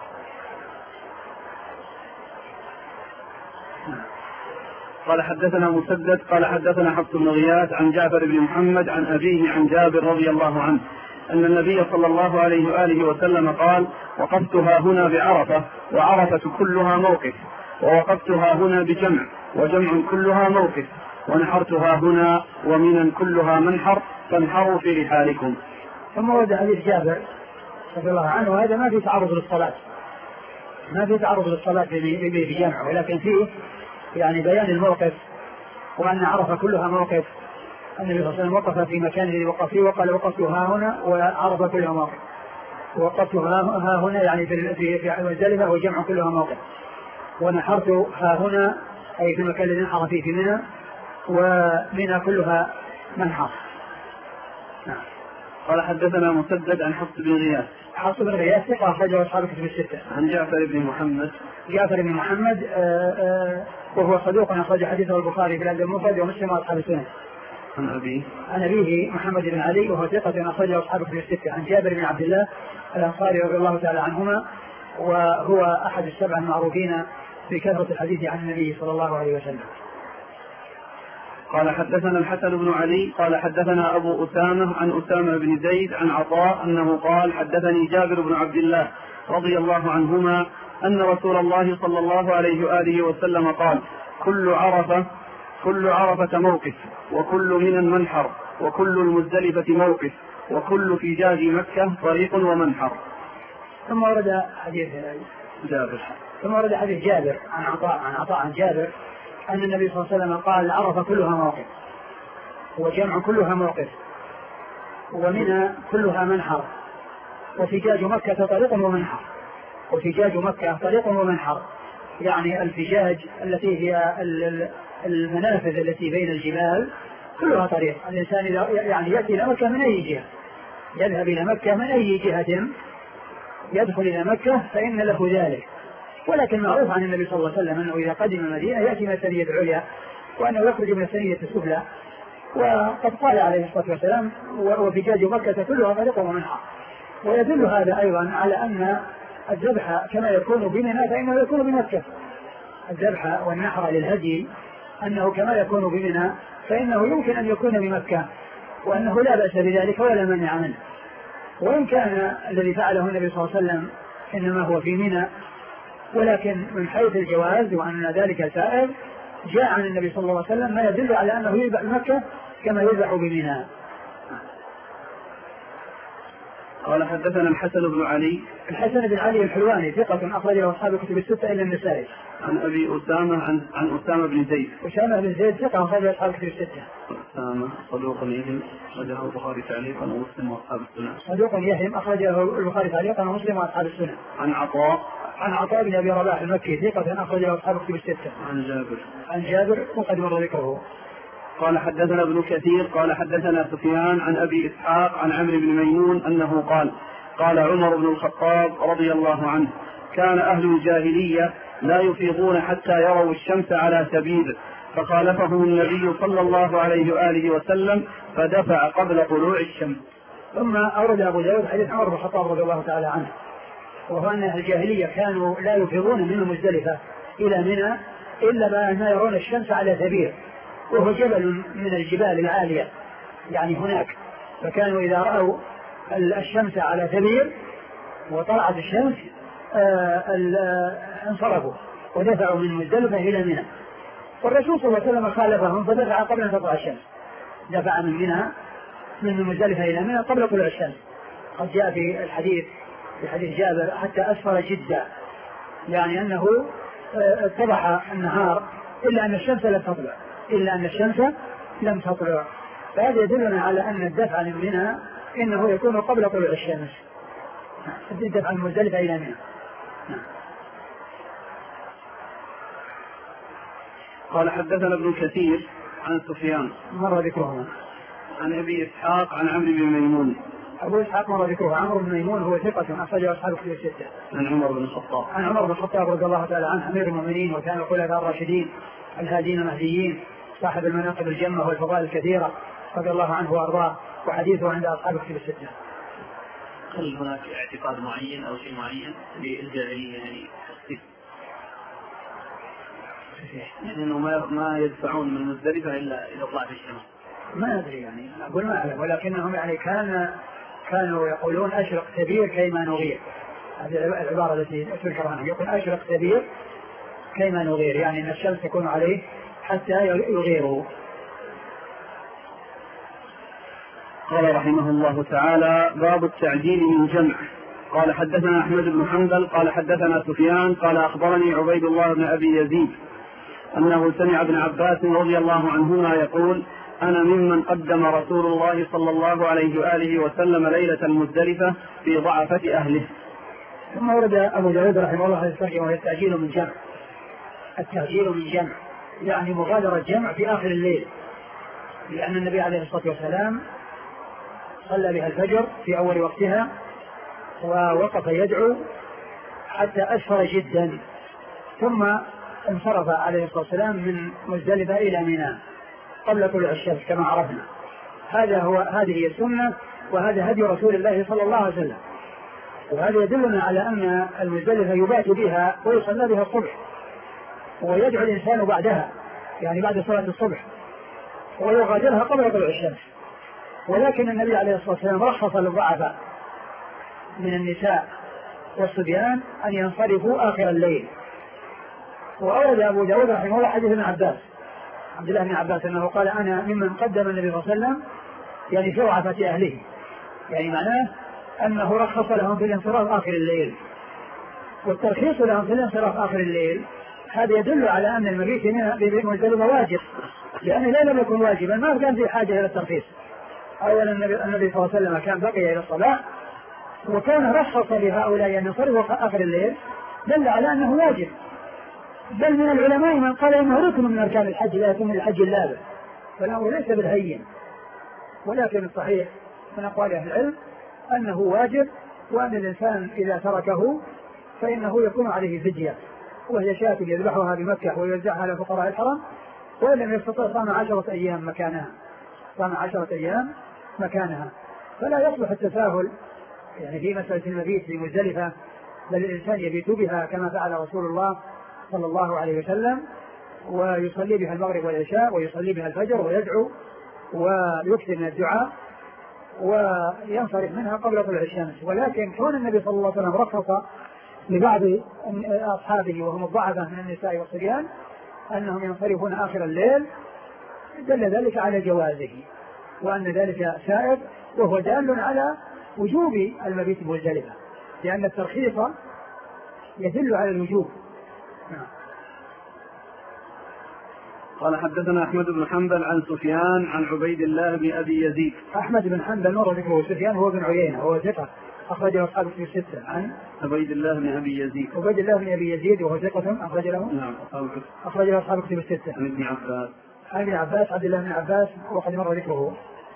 قال حدثنا مسدد قال حدثنا حفص بن غياث عن جعفر بن محمد عن أبيه عن جابر رضي الله عنه أن النبي صلى الله عليه وآله وسلم قال: وقفتها هنا بعرفة وعرفة كلها موقف، ووقفتها هنا بجمع وجمع كلها موقف، ونحرتها هنا ومنا كلها منحر، فانحروا في رحالكم. ثم ورد حديث جابر رضي الله عنه، وهذا ما في تعرض للصلاة، ما في تعرض للصلاة بجمع، ولكن فيه يعني بيان الموقف، وأن عرفة كلها موقف. النبي صلى الله عليه وسلم وقف في مكان الذي وقف فيه وقال: وقفت ها هنا، وعرفة كلها موقف. وقفت ها هنا يعني في في مزدلفة وجمع كلها موقف. ونحرت ها هنا أي في المكان الذي نحر فيه في منى، ومنى كلها منحر. نعم. قال حدثنا مسدد عن حفص بن غياث. حفص بن غياث ثقة أخرجه أصحاب الكتب الستة. عن جعفر بن محمد. جعفر بن محمد آآ آآ وهو صدوق أخرج حديثه البخاري في الأدب المفرد ومسلم وأصحاب السنن. عن أبيه. عن أبيه محمد بن علي وهو ثقة أخرجه أصحاب الكتب الستة. عن جابر بن عبد الله الأنصاري رضي الله تعالى عنهما، وهو أحد السبع المعروفين بكثرة الحديث عن النبي صلى الله عليه وسلم. قال حدثنا الحسن بن علي قال حدثنا أبو أسامة عن أسامة بن زيد عن عطاء أنه قال: حدثني جابر بن عبد الله رضي الله عنهما أن رسول الله صلى الله عليه وآله وسلم قال: كل عرفة كل عرفة موقف، وكل منى منحر، وكل المزدلفة موقف، وكل فجاج مكة طريق ومنحر. ثم ورد حديث جابر ثم ورد حديث جابر عن عطاء عن عطاء عن جابر أن النبي صلى الله عليه وسلم قال: عرفة كلها موقف، وجمع كلها موقف، ومنى كلها منحر، وفجاج مكة طريق ومنحر. وفجاج مكة طريق ومنحر يعني الفجاج التي هي المنافذ التي بين الجبال كلها طريق. الإنسان يعني يأتي إلى مكة من أي جهة، يذهب إلى مكة من أي جهة يدخل إلى مكة فإن له ذلك. ولكن معروف عن النبي صلى الله عليه وسلم أنه إذا قدم المدينة يأتي من الثنية العليا، وأنه يخرج من الثنية السفلى. وقد قال عليه الصلاة والسلام: وفجاج مكة كلها طريق ومنحر. ويدل هذا أيضا على أن الذبح كما يكون بمنى فإنه يكون بمكة. الذبح والنحر للهدي أنه كما يكون بمنى فإنه يمكن أن يكون بمكة، وأنه لا بأس بذلك ولا مانع منه. وإن كان الذي فعله النبي صلى الله عليه وسلم إنما هو في منى، ولكن من حيث الجواز وأن ذلك سائر جاء عن النبي صلى الله عليه وسلم ما يدل على أنه يذبح بمكة كما يذبح بمنى. قال حدثنا الحسن بن علي. الحسن بن علي الحلواني ثقة أخرجه أصحاب الكتب الستة إلا النسائي. عن أبي أسامة عن عن أسامة بن زيد. أسامة بن زيد ثقة أخرجه أصحاب الكتب الستة. أسامة صدوق يهم أخرجه البخاري تعليقا ومسلم وأصحاب السنن. صدوق يهم أخرجه البخاري تعليقا ومسلم وأصحاب السنن. عن عطاء عن عطاء بن أبي رباح المكي ثقة أخرجه أصحاب الكتب الستة. عن جابر عن جابر وقد مر ذكره. قال حدثنا ابن كثير قال حدثنا سفيان عن أبي إسحاق عن عمرو بن ميمون أنه قال: قال عمر بن الخطاب رضي الله عنه: كان أهل الجاهلية لا يفيضون حتى يروا الشمس على سبيل، فخالفهم النبي صلى الله عليه وآله وسلم فدفع قبل طلوع الشمس. ثم أورد أبو داود حديث عمر بن الخطاب رضي الله تعالى عنه، وهو أن أهل الجاهلية كانوا لا يفيضون من مزدلفة إلى منى إلا ما يرون الشمس على سبيل، وهو جبل من الجبال العالية يعني هناك، فكانوا إذا رأوا الشمس على سبيل وطلعت الشمس انصرفوا ودفعوا من مزدلفة إلى منى. والرسول صلى الله عليه وسلم خالفهم فدفع قبل أن تطلع الشمس، دفع من منى من مزدلفة إلى منى قبل طلوع الشمس. قد جاء في الحديث في حديث جابر حتى أسفر جدا، يعني أنه اتضح النهار إلا أن الشمس لم تطلع إلا أن الشمس لم تطلع فهذا يدلنا على أن الدفع من منى إنه يكون قبل طلوع الشمس، الدفع من مزدلفة إلى منى. قال حدثنا ابن كثير عن سفيان مر ذكرهما عن أبي إسحاق عن عمرو بن ميمون. أبو إسحاق مر ذكره. عمرو بن ميمون هو ثقة أخرجه أصحاب الكتب الستة. عن عمر بن الخطاب عن عمر بن الخطاب رضي الله تعالى عنه أمير المؤمنين وكان الخلفاء الراشدين الهادين المهديين صاحب المناقب الجمة والفضائل الكثيرة رضي الله عنه وأرضاه، وحديثه عند أصحاب الكتب الستة. هل هناك اعتقاد معين أو شيء معين للجاهلية يعني يعني انه ما ما يدفعون من مزدلفة الا اذا طلعت الشمس؟ ما ادري يعني اقول ما اعلم، ولكنهم يعني كان كانوا يقولون اشرق كبير كيما نغير، هذه العبارة التي تذكر عنها، يقول اشرق كبير كيما نغير، يعني ان الشمس تكون عليه حتى يغيره. قال رحمه الله تعالى: باب التعجيل من جمع. قال حدثنا احمد بن حنبل قال حدثنا سفيان قال اخبرني عبيد الله بن ابي يزيد أنه سمع ابن عباس رضي الله عنهما يقول: أنا ممن قدم رسول الله صلى الله عليه وآله وسلم ليلة المزدلفة في ضعفة أهله. ثم ورد أبو داود رحمه الله الترجمة وهي التعجيل من جمع. التعجيل من جمع يعني مغادرة الجمع في آخر الليل، لأن النبي عليه الصلاة والسلام صلى بها الفجر في أول وقتها ووقف يدعو حتى أسفر جدا، ثم انصرف عليه الصلاة والسلام من مزدلفة إلى منى قبل طلوع الشمس كما عرفنا. هذا هو هذه هي السنة وهذا هدي رسول الله صلى الله عليه وسلم، وهذا يدلنا على أن المزدلفة يبات بها ويصلى بها الصبح ويدعو الإنسان بعدها، يعني بعد صلاة الصبح، ويغادرها قبل طلوع الشمس. ولكن النبي عليه الصلاة والسلام رخص للضعفاء من النساء والصبيان أن ينصرفوا آخر الليل. وأورد أبو داود رحمه الله حديث ابن عباس عبد الله بن عباس أنه قال: أنا ممن قدم النبي صلى الله عليه وسلم يعني في ضعفة أهله، يعني معناه أنه رخص لهم في الانصراف آخر الليل. والترخيص لهم في الانصراف آخر الليل هذا يدل على أن المبيت بمزدلفة واجب، لأن لا لم يكن واجبا ما كان في حاجة إلى الترخيص. أولا النبي, النبي صلى الله عليه وسلم كان بقي إلى الصلاة وكان رخص لهؤلاء أن ينصرفوا آخر الليل، دل على أنه واجب. بل من العلماء من قال انه ركن من اركان الحج لا يكون الحج اللازم، فالامر ليس بالهين. ولكن الصحيح من اقوال اهل العلم انه واجب، وان الانسان اذا تركه فانه يكون عليه فدية، وهي شاة يذبحها بمكة ويوزعها على فقراء الحرم، وان لم يستطع صام عشرة ايام مكانها صام عشرة ايام مكانها. فلا يصلح التساهل يعني في مسألة المبيت في مزدلفة، بل الانسان يبيت بها كما فعل رسول الله صلى الله عليه وسلم، ويصلي بها المغرب والعشاء ويصلي بها الفجر ويدعو ويكثر من الدعاء وينصرف منها قبل طلوع الشمس. ولكن كون النبي صلى الله عليه وسلم رخص لبعض أصحابه وهم الضعفاء من النساء والصبيان أنهم ينصرفون آخر الليل دل ذلك على جوازه، وأن ذلك سائر، وهو دال على وجوب المبيت بمزدلفة، لأن الترخيص يدل على الوجوب. قال حدثنا أحمد بن حنبل عن سفيان عن عبيد الله بن أبي يزيد. أحمد بن حنبل مر ذكره. سفيان هو بن عيينة وهو ثقة أخرجه أصحاب الكتب الستة. عن عبيد الله بن أبي يزيد. عبيد الله بن أبي يزيد وهو ثقة أخرج له نعم أخرج له أصحاب الكتب الستة. عن ابن عباس عن ابن عباس عبد الله بن عباس وقد مر ذكره.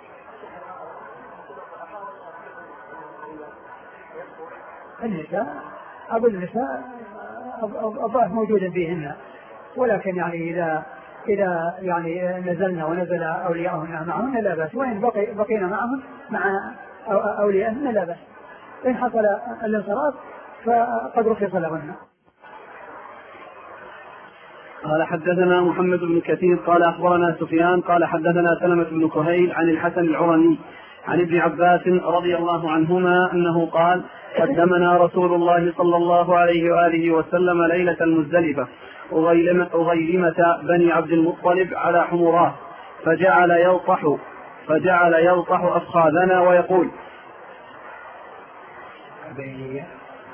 النساء أبو النساء الضعف موجودا فيهن، ولكن يعني إذا إذا يعني نزلنا ونزل أولياءهن معهن لا بأس، وإن بقي بقينا معهم مع أولياءهن لا بأس. إن حصل الانصراف فقد رخص لهن. قال حدثنا محمد بن كثير قال أخبرنا سفيان قال حدثنا سلمة بن كهيل عن الحسن العرني عن ابن عباس رضي الله عنهما أنه قال قدمنا رسول الله صلى الله عليه وآله وسلم ليلة المزدلفة أغيلمة بني عبد المطلب على حمراه فجعل يلطح فجعل يلطح أفخاذنا ويقول أبينية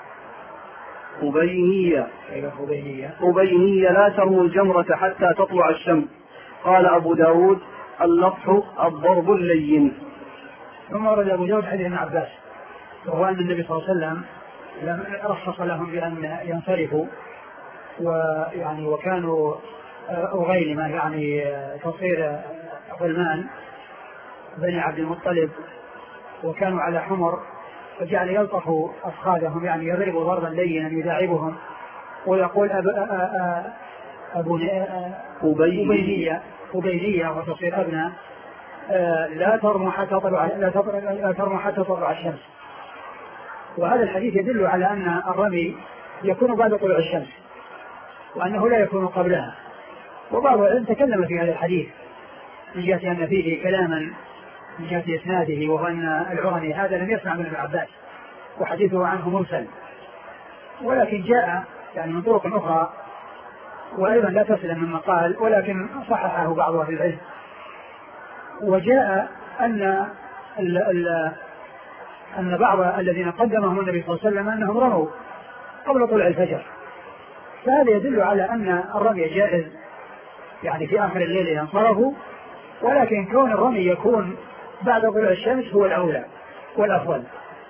أبينية أبينية أبينية لا ترموا الجمرة حتى تطلع الشمس. قال أبو داود اللطح الضرب اللين. ثم ورد أبو داود حديث ابن عباس وهو أن النبي صلى الله عليه وسلم رخص لهم بأن ينصرفوا ويعني وكانوا أغيلمة يعني تصير غلمان بني عبد المطلب وكانوا على حمر فجعل يلطح أفخاذهم يعني يضرب ضربا لينا يداعبهم ويقول أب أبو أبينية أبينية وتصير أبناء لا ترموا حتى تطلع لا ترموا حتى تطلع الشمس. وهذا الحديث يدل على أن الرمي يكون بعد طلوع الشمس وأنه لا يكون قبلها. وبعض العلم تكلم في هذا الحديث من جهة أن فيه كلاما من جهة إسناده وهو أن العرني هذا لم يسمع من ابن عباس وحديثه عنه مرسل ولكن جاء يعني من طرق أخرى وأيضا لا تسلم مما قال ولكن صححه بعض أهل العلم. وجاء أن ال ال أن بعض الذين قدمهم النبي صلى الله عليه وسلم أنهم رموا قبل طلوع الفجر فهذا يدل على أن الرمي جائز يعني في آخر الليل ينصرفوا ولكن كون الرمي يكون بعد طلوع الشمس هو الأولى والأفضل.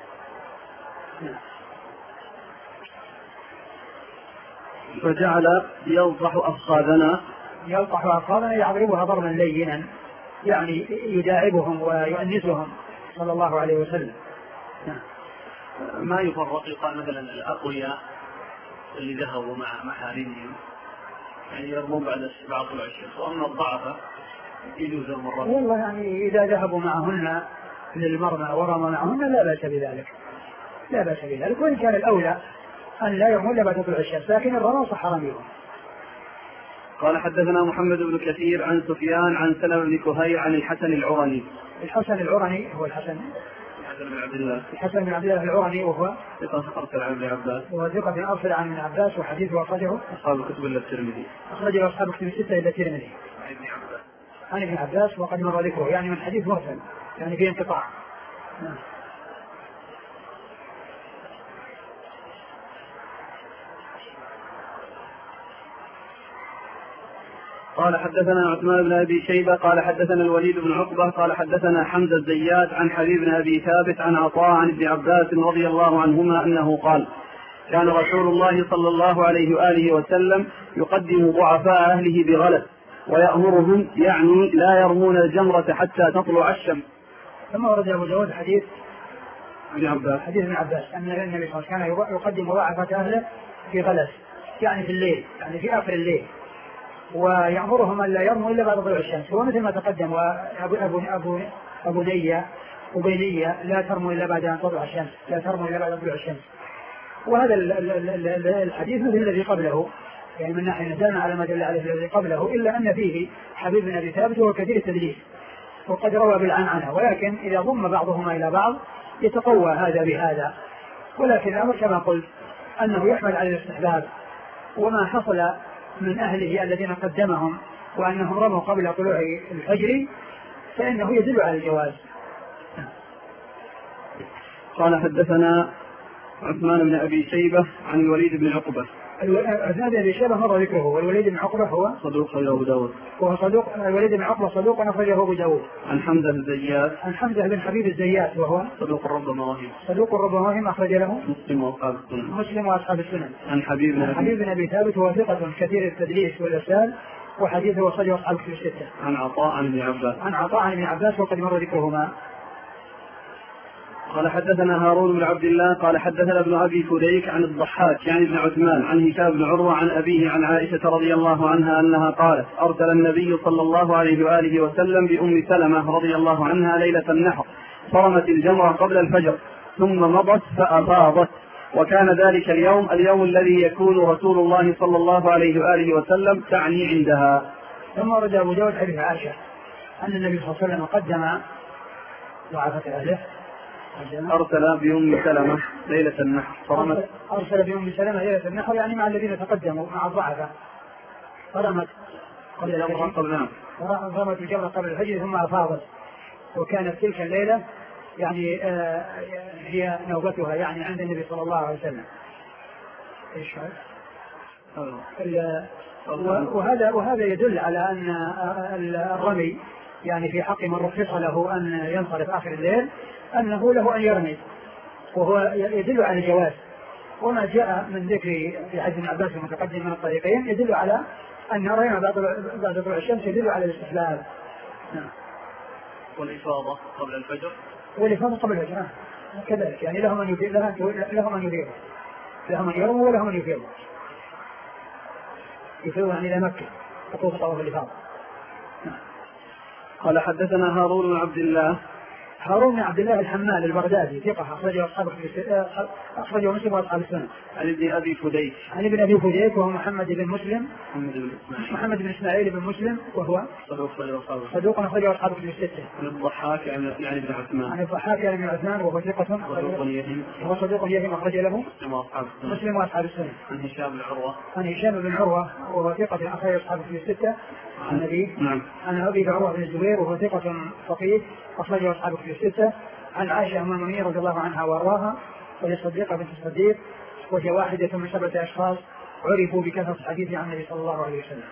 فجعل يلطح أفخاذنا يلطح أفخاذنا يضربها ضربا لينا يعني يداعبهم ويؤنسهم صلى الله عليه وسلم. ما يفرق يقال مثلا الأقوياء اللي ذهبوا مع محارمهم يعني يرمون بعد بعد طلوع الشمس وأما الضعفاء يجوز المرة. والله يعني إذا ذهبوا معهن للمرمى ورموا معهن لا بأس بذلك لا بأس بذلك وإن كان الأولى أن لا يرمون إلا بعد طلوع الشمس لكن الرمى صح رميهم. قال حدثنا محمد بن كثير عن سفيان عن سلمة بن كهيل عن الحسن العرني. الحسن العرني هو الحسن الحسن بن عبد الله الحسن بن عبد الله العرني وهو ثقة أرسل عن ابن عباس وثقة أرسل عن ابن عباس وحديثه أخرجه أصحاب الكتب إلا الترمذي أخرجه أصحاب الكتب الستة إلا الترمذي عن ابن عباس عن ابن عباس وقد مر ذكره يعني من حديث مرسل يعني فيه انقطاع. نعم. قال حدثنا عثمان بن أبي شيبة قال حدثنا الوليد بن عقبة قال حدثنا حمزة الزيات عن حبيب بن أبي ثابت عن عطاء عن ابن عباس رضي الله عنهما أنه قال كان رسول الله صلى الله عليه وآله وسلم يقدم ضعفاء أهله بغلس ويأمرهم يعني لا يرمون الجمرة حتى تطلع الشمس. ثم ورد أبو داود حديث ابن عباس حديث ابن عباس أن النبي صلى الله عليه وسلم كان يقدم ضعفاء أهله في غلس يعني في الليل يعني في آخر الليل ويأمرهم أن لا يرموا إلا بعد طلوع الشمس ومثل ما تقدم وأبو أبو أبو أبو نية أبينية لا ترموا إلا بعد أن تطلع الشمس لا ترموا إلا بعد طلوع الشمس. وهذا الحديث مثل الذي قبله يعني من ناحية نزلنا على ما دل عليه الذي قبله إلا أن فيه حبيب بن أبي ثابت وهو كثير التدليس وقد روى بالعنعنة ولكن إذا ضم بعضهما إلى بعض يتقوى هذا بهذا. ولكن الأمر كما قلت أنه يحمل على الاستحباب وما حصل من أهله الذين قدمهم وأنهم رموا قبل طلوع الفجر فإنه يدل على الجواز. قال حدثنا عثمان بن أبي شيبة عن الوليد بن عقبة. عثمان بن أبي شيبة مر ذكره والوليد بن عقبة هو صدوق أخرجه أبو داود وهو صدوق الوليد بن عقبة صدوق أخرجه أبو داود. عن حمزة الزيات عن حمزة بن حبيب الزيات وهو صدوق ربما وهم صدوق ربما وهم أخرج له مسلم وأصحاب السنن مسلم وأصحاب السنن. عن حبيب بن حبيب بن أبي ثابت هو ثقة كثير التدليس والإرسال وحديثه وصل أصحاب الكتب الستة. عن عطاء عن ابن عباس عن عطاء عن ابن عباس وقد مر ذكرهما. قال حدثنا هارون بن عبد الله قال حدثنا ابن أبي فديك عن الضحاك يعني ابن عثمان عن هشام بن عروة عن أبيه عن عائشة رضي الله عنها أنها قالت أرسل النبي صلى الله عليه وآله وسلم بأم سلمة رضي الله عنها ليلة النحر فرمت الجمرة قبل الفجر ثم مضت فأفاضت وكان ذلك اليوم اليوم الذي يكون رسول الله صلى الله عليه وآله وسلم تعني عندها. ثم ورد أبو داود حديث عائشة أن النبي صلى الله عليه وسلم قدم ضعفة أهله. أرسل بأم سلمة ليلة النحر فرمت أرسل بأم سلمة ليلة النحر يعني مع الذين تقدموا مع الضعفة، فرمت رمت الجمرة قبل الفجر ثم أفاضت، وكانت تلك الليلة يعني آه هي نوبتها يعني عند النبي صلى الله عليه وسلم. إيش وهذا وهذا يدل على أن الرمي يعني في حق من رخص له أن ينصرف آخر الليل أنه له أن يرمي، وهو يدل على الجواز. وما جاء من ذكر في حديث ابن عباس المتقدم من الطريقين يدل على أن الرمي بعد طلوع الشمس يدل على الاستحباب. والإفاضة قبل الفجر والإفاضة قبل الفجر كذلك يعني لهم أن يفيضوا لهم أن يفيضوا لهم أن يرموا ولهم أن يفيضوا يفيضوا عن إلى مكة تطوف طواف الإفاضة. قال حدثنا هارون بن عبد الله هارون بن عبد الله الحمال البغدادي ثقة أخرجه أصحاب أخرجه مسلم وأصحاب السنن. عن ابن أبي فديك عن ابن أبي فديك وهو محمد بن مسلم محمد بن إسماعيل محمد بن إسماعيل بن مسلم وهو صدوق أخرجه أصحاب الكتب الستة. عن الضحاك يعني ابن عثمان عن الضحاك يعني ابن عثمان وهو ثقة وهو صدوق يهم أخرج له مسلم وأصحاب السنن. عن هشام بن عروة عن هشام بن عروة وهو ثقة أخرج أصحاب الكتب الستة. عن أبي نعم عن أبي عروة بن الزبير وهو ثقة فقيه أخرجه أصحاب الكتب الستة. عن عائشة أم المؤمنين رضي الله عنها وأرضاها وهي صديقة بنت الصديق وهي واحدة من سبعة أشخاص عرفوا بكثرة الحديث عن النبي صلى الله عليه وسلم.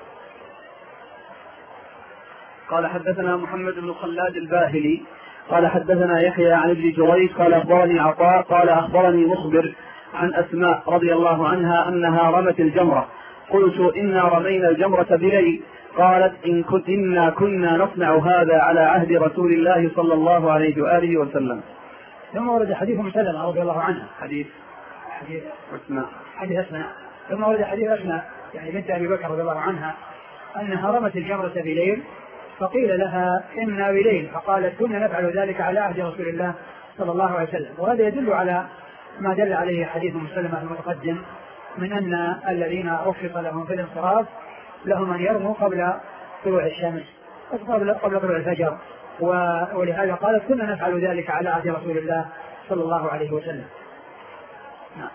قال حدثنا محمد بن خلاد الباهلي قال حدثنا يحيى عن ابن جريج قال أخبرني عطاء قال أخبرني مخبر عن أسماء رضي الله عنها أنها رمت الجمرة. قلت إنا رمينا الجمرة بليل. قالت إن كنت إنا كنا نصنع هذا على عهد رسول الله صلى الله عليه وآله وسلم. ثم ورد حديث أم سلمة رضي الله عنها حديث حديث أسماء حديث أسماء ثم ورد حديث أسماء يعني بنت أبي بكر رضي الله عنها أنها رمت الجمرة بليل فقيل لها إنا بليل فقالت كنا نفعل ذلك على عهد رسول الله صلى الله عليه وسلم. وهذا يدل على ما دل عليه حديث أم سلمة المتقدم من أن الذين رخص لهم في الانصراف لهم أن يرموا قبل طلوع الشمس قبل قبل طلوع الفجر، ولهذا قالت كنا نفعل ذلك على عهد رسول الله صلى الله عليه وسلم. نعم.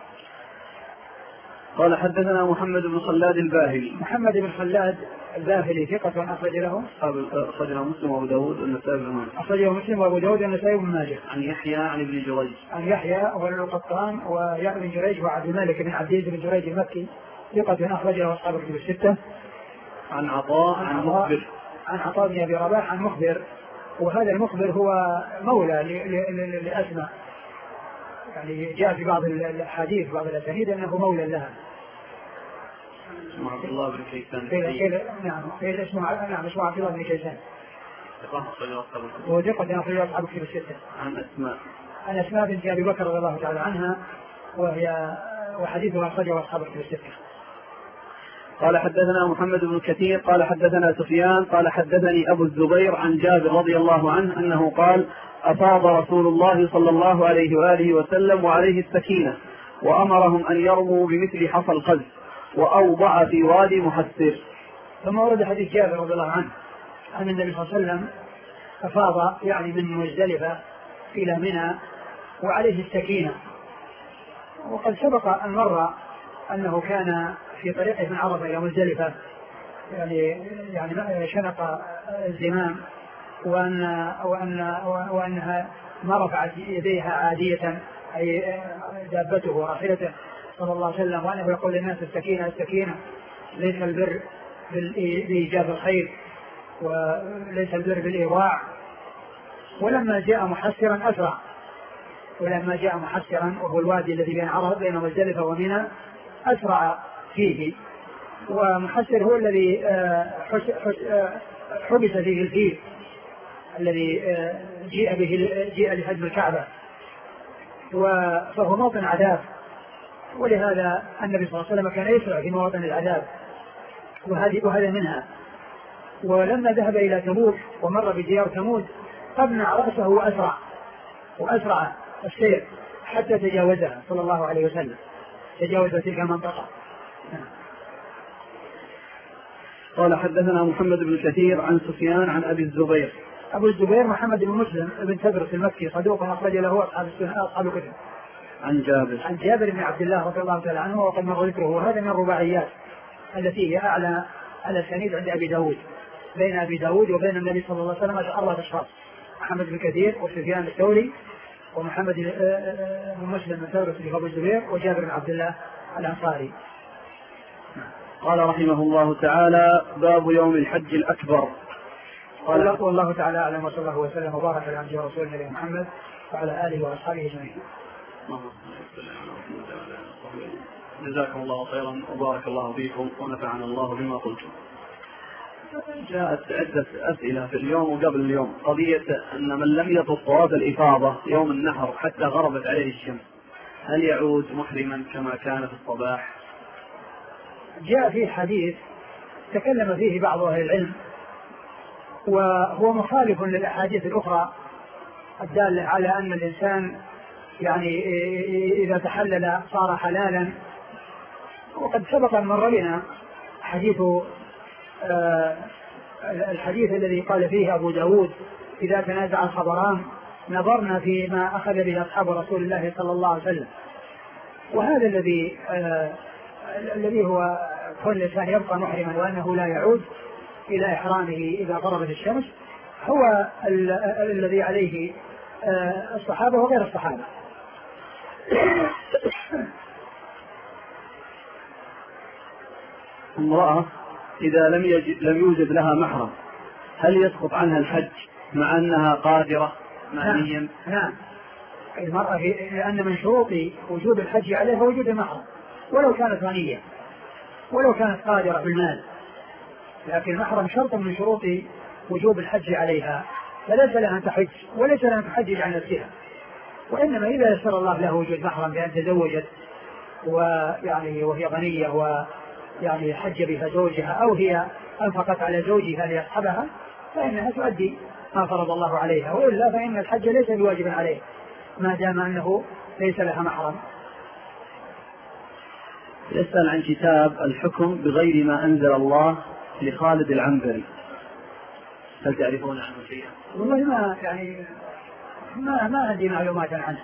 قال حدثنا محمد بن خلاد الباهلي محمد بن خلاد الباهلي ثقة أخرج له أخرجه مسلم وأبو داود والنسائي بن ماجه أخرجه مسلم وأبو داود والنسائي بن ماجه. عن يحيى عن ابن جريج عن يحيى وابن القطان ويحيى بن جريج وعبد الملك بن عبد العزيز بن جريج المكي ثقة أخرجه أصحاب الكتب الستة. عن عطاء عن, عن مخبر عن عطاء بن أبي رباح عن مخبر، وهذا المخبر هو مولى لأسماء يعني جاء في بعض الحديث بعض الأسانيد أنه مولى لها. اسمه عبد الله بن كيسان. نعم اسمه نعم اسمه عبد الله بن كيسان. هو ثقة أخرج أصحاب الكتب الستة. عن أسماء عن أسماء بنت أبي بكر رضي الله تعالى عنها وهي وحديثها أخرجه أصحاب الكتب الستة. قال حدثنا محمد بن كثير قال حدثنا سفيان قال حدثني أبو الزبير عن جابر رضي الله عنه أنه قال أفاض رسول الله صلى الله عليه وآله وسلم وعليه السكينة وأمرهم أن يرموا بمثل حصى القذف وأوضع في وادي محسر. ثم ورد حديث جابر رضي الله عنه أن النبي صلى الله عليه وسلم أفاض يعني من مزدلفة إلى منى وعليه السكينة. وقد سبق أن مر أنه كان في طريقه من عرفة إلى مزدلفة يعني يعني شنق الزمام وأن وأن وأنها ما رفعت يديها عادية أي دابته وراحلته صلى الله عليه وسلم، وأنه يقول للناس السكينة السكينة ليس البر بإيجاب الخير وليس البر بالإيواع. ولما جاء محسرا أسرع ولما جاء محسرا وهو الوادي الذي بين عرفة بين مزدلفة ومنى أسرع فيه. ومحسر هو الذي حبس فيه الفيل الذي جيء به جيء لهدم الكعبة، فهو موطن عذاب، ولهذا النبي صلى الله عليه وسلم كان يسرع في مواطن العذاب وهذه وهذا منها. ولما ذهب إلى تبوك ومر بديار ثمود أبنع رأسه وأسرع وأسرع السير حتى تجاوزها صلى الله عليه وسلم، تجاوز تلك المنطقة. قال حدثنا محمد بن كثير عن سفيان عن أبي الزبير أبو الزبير محمد بن مسلم بن تدرس المكي صدوق أخرج له أصحاب السنة أصحاب الكتب. عن جابر عن جابر بن عبد الله رضي الله تعالى عنه وقد مر ذكره. وهذا من الرباعيات التي هي أعلى على السنيد عند أبي داود، بين أبي داود وبين النبي صلى الله عليه وسلم أربعة أشخاص: محمد بن كثير وسفيان الثوري ومحمد بن مسلم بن تدرس أبو الزبير وجابر بن عبد الله الأنصاري. قال رحمه الله تعالى: باب يوم الحج الأكبر. قال والله تعالى أعلم، وصلى الله وسلم وبارك على عبده ورسوله محمد وعلى آله وأصحابه أجمعين. جزاكم الله خيرا وبارك الله فيكم ونفعنا الله بما قلتم. جاءت عدة أسئلة في اليوم وقبل اليوم. قضية أن من لم يطف طواف الإفاضة يوم النحر حتى غربت عليه الشمس هل يعود محرما كما كان في الصباح؟ جاء فيه حديث تكلم فيه بعض أهل العلم، وهو مخالف للأحاديث الأخرى الدالة على أن الإنسان يعني إذا تحلل صار حلالا. وقد سبق أن مر بنا حديث آه الحديث الذي قال فيه أبو داود: إذا تنازع الخبران نظرنا فيما أخذ به أصحاب رسول الله صلى الله عليه وسلم. وهذا الذي آه الذي هو كل الإنسان يبقى محرما وأنه لا يعود إلى إحرامه إذا غربت الشمس هو ال الذي عليه آه الصحابة وغير الصحابة. امرأة إذا لم يجد لم يوجد لها محرم هل يسقط عنها الحج مع أنها قادرة معنيا؟ نعم. المرأة لأن من شروط وجود الحج عليها وجود المحرم، ولو كانت غنية ولو كانت قادرة بالمال، لكن المحرم شرط من شروط وجوب الحج عليها، فليس لها أن تحج وليس لها أن تحجج عن نفسها. وإنما إذا يسر الله له وجود محرم بأن تزوجت ويعني وهي غنية ويعني حج بها زوجها أو هي أنفقت على زوجها ليصحبها فإنها تؤدي ما فرض الله عليها، وإلا فإن الحج ليس بواجب عليه ما دام أنه ليس لها محرم. يسأل عن كتاب الحكم بغير ما أنزل الله لخالد العنبري، هل تعرفون عنه شيئا؟ والله ما يعني ما ما عندي معلومات عنه.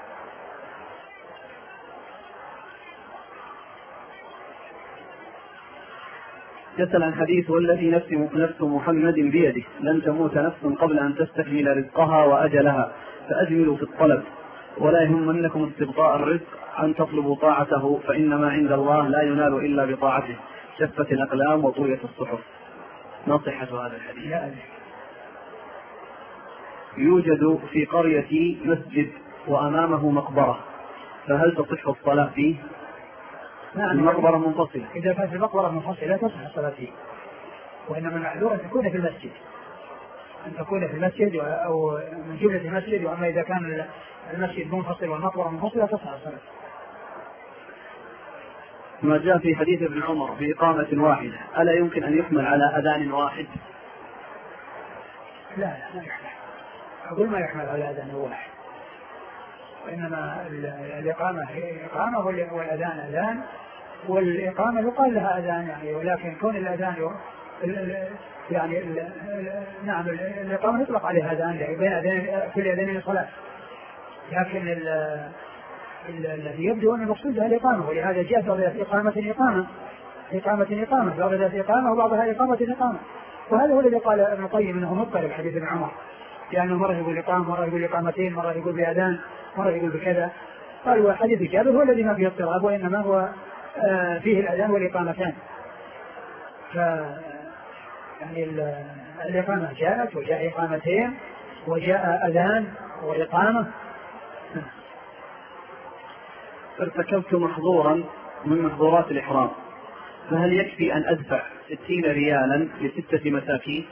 يسأل عن حديث: والذي نفس نفس محمد بيده لن تموت نفس قبل أن تستكمل رزقها وأجلها فأجملوا في الطلب ولا يهمنكم استبقاء الرزق أن تطلبوا طاعته فإنما عند الله لا ينال إلا بطاعته، شفت الأقلام وطويت الصحف. ما صحة هذا الحديث؟ يوجد في قرية مسجد وأمامه مقبرة، فهل تصح الصلاة فيه؟ نعم. المقبرة منفصلة. إذا كانت المقبرة منفصلة لا تصح الصلاة فيه، وإنما المحذور أن تكون في المسجد، أن تكون في المسجد أو من جملة المسجد. وأما إذا كان المسجد منفصل والمقبرة منفصلة تصح الصلاة. ما جاء في حديث ابن عمر بإقامة واحدة ألا يمكن أن يحمل على أذان واحد؟ لا لا ما يحمل، أقول ما يحمل على أذان واحد، وإنما الإقامة هي إقامة والأذان أذان، والإقامة يقال لها أذان يعني، ولكن كون الأذان يعني ال ال نعم الإقامة يطلق عليها أذان يعني بين أذان كل أذانين صلاة، لكن الذي يبدو أن المقصود هذه الإقامة، ولهذا جاء بعضها إقامة إقامة إقامة إقامة بعضها إقامة وبعضها إقامة إقامة. وهذا هو الذي قال ابن القيم أنه مضطرب حديث ابن عمر، لأنه مرة يقول إقامة مرة يقول إقامتين مرة يقول بأذان مرة يقول بكذا. قال وحديث جابر هو الذي ما فيه اضطراب، وإنما هو آه فيه الأذان والإقامتان. ف يعني الإقامة جاءت وجاء إقامتين وجاء أذان وإقامة. ارتكبت محظورا من محظورات الإحرام، فهل يكفي أن أدفع ستين ريالا لستة مساكين؟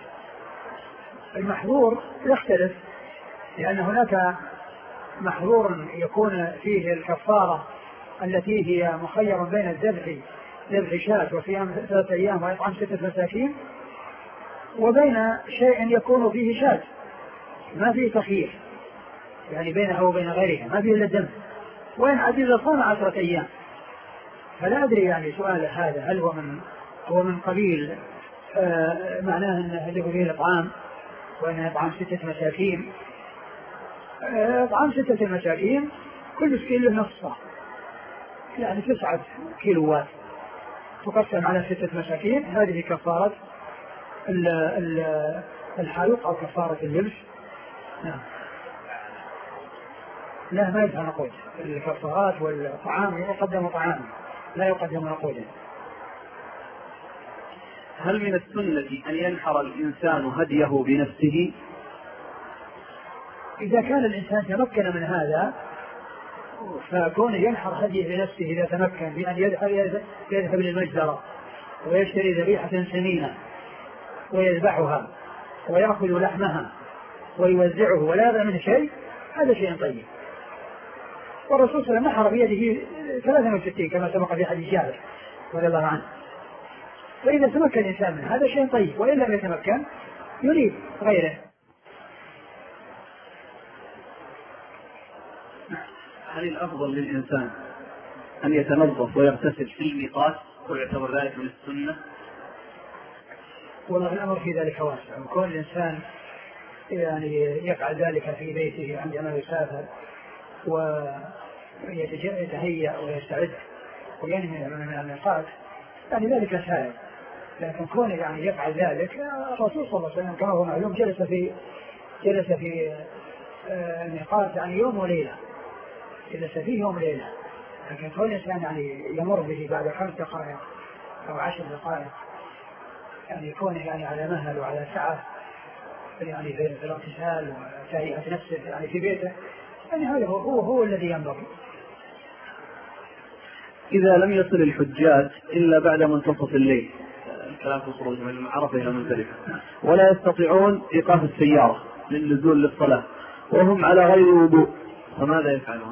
المحظور يختلف، لأن هناك محظور يكون فيه الكفارة التي هي مخير بين الذبح ذبح شاة وصيام ثلاثة أيام وإطعام ستة مساكين، وبين شيء يكون فيه شاة ما فيه تخيير يعني بينها وبين غيرها ما فيه إلا الدم، وإن عجز صام عشرة أيام. فلا أدري يعني سؤال هذا هل هو من هو من قبيل آه معناه أنه اللي فيه الإطعام وأن يطعم ستة مساكين. طعام ستة مساكين كل مسكين له نصف صاع، يعني تسعة كيلوات تقسم على ستة مساكين، هذه كفارة الحالق أو كفارة اللبس. نعم. لا ما يدفع نقود، الكفارات والطعام يقدم طعاما لا يقدم نقودا. هل من السنة أن ينحر الإنسان هديه بنفسه؟ إذا كان الإنسان تمكن من هذا فكون ينحر هديه بنفسه إذا تمكن بأن يذهب للمجزرة ويشتري ذبيحة سمينة ويذبحها ويأخذ لحمها ويوزعه ولا يضع منه شيء، هذا شيء طيب. والرسول صلى الله عليه وسلم نحر بيده ثلاثة وستين كما سبق في حديث جابر رضي الله عنه. فإذا تمكن الإنسان من هذا شيء طيب، وإن لم يتمكن يريد غيره. هل الأفضل للإنسان أن يتنظف ويغتسل في الميقات ويعتبر ذلك من السنة؟ والله الأمر في ذلك واسع، وكون الإنسان يعني يفعل ذلك في بيته عندما يسافر ويتهيأ ويستعد وينهي من الميقات، يعني ذلك سهل. لكن كونه يعني يفعل ذلك، الرسول صلى الله عليه وسلم كما هو معلوم جلس في جلس في الميقات يعني يوم وليلة، جلس فيه يوم وليلة. لكن كل إنسان يعني يمر به بعد خمس دقائق أو عشر دقائق يعني يكون يعني على مهل وعلى سعة يعني في الاغتسال وتهيئة نفسه يعني في بيته، يعني هذا هو هو, هو الذي ينبغي. إذا لم يصل الحجاج إلا بعد منتصف الليل، الكلام في الخروج من عرفة إلى مزدلفة، ولا يستطيعون إيقاف السيارة للنزول للصلاة وهم على غير وضوء، فماذا يفعلون؟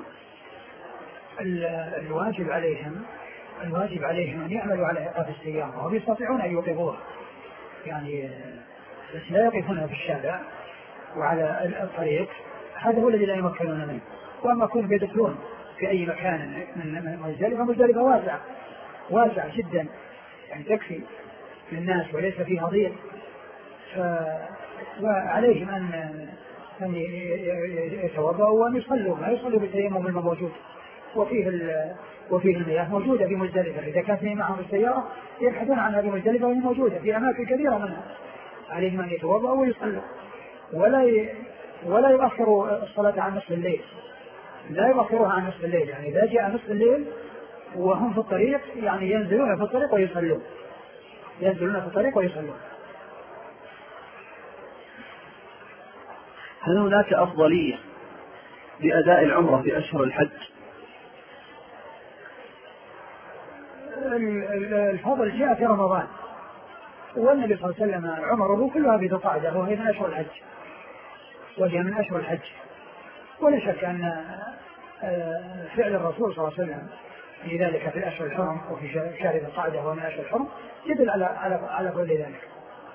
الواجب عليهم الواجب عليهم أن يعملوا على إيقاف السيارة، وهم يستطيعون أن يوقفوها يعني، بس لا يقفونها في الشارع وعلى الطريق، هذا هو الذي لا يمكنون منه. وأما يكونوا يدخلون في أي مكان من مزدلفة، مزدلفة واسعة واسعة جدا يعني تكفي للناس وليس فيها ضيق، فعليهم أن أن يتوضأوا وأن يصلوا، ما يصلوا بالتيمم الموجود، وفيه وفيه المياه موجودة في مزدلفة. إذا كانت معهم السيارة يبحثون عنها في مزدلفة وهي موجودة في أماكن كثيرة منها. عليهم أن يتوضأوا ويصلوا ولا ي... ولا يؤخروا الصلاة عن نصف الليل، لا يؤخروها عن نصف الليل. يعني إذا جاء نصف الليل وهم في الطريق يعني ينزلون في الطريق ويصلون ينزلون في الطريق ويصلون. هل هناك أفضلية لأداء العمرة في أشهر الحج؟ الفضل جاء في رمضان، والنبي صلى الله عليه وسلم عمره كلها في ذي القعدة وهي من أشهر الحج، وهي من أشهر الحج. ولا شك أن فعل الرسول صلى الله عليه وسلم في ذلك في الأشهر الحرم وفي شهر ذي القعدة وهو من أشهر الحرم يدل على على على كل ذلك.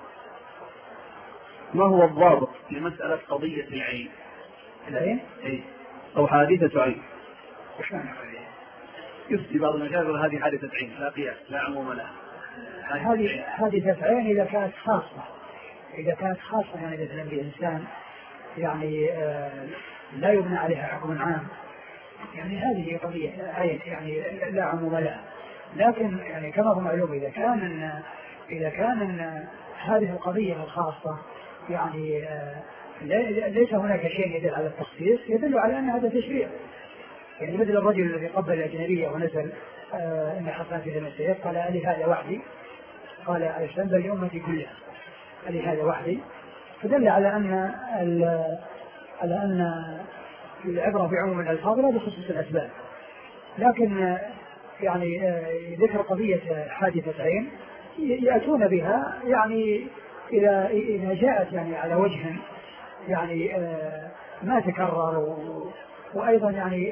ما هو الضابط لمسألة قضية العين؟ العين؟ إيه؟ أو حادثة عين؟ وش معنى قضية؟ يفتي بعض المشاغل هذه حادثة عين لا قياس لا عموم لها. هذه حادثة عين إذا كانت خاصة، إذا كانت خاصة يعني مثلا بإنسان يعني آه لا يبنى عليها حكم عام، يعني هذه قضية عين يعني لا عموم لها. لكن يعني كما هو معلوم إذا كان إذا كان هذه القضية الخاصة يعني آه ليس هناك شيء يدل على التخصيص، يدل على أن هذا تشريع. يعني مثل الرجل الذي قبل الأجنبية ونزل آه إن حصل في ذم السيف قال ألي هذا وحدي، قال أشتنب لأمتي كلها ألي هذا وحدي، فدل على أن على أن العبرة بعموم الألفاظ لا بخصوص الأسباب. لكن يعني ذكر قضية حادثة عين يأتون بها يعني إذا إذا جاءت يعني على وجه يعني ما تكرر، وأيضا يعني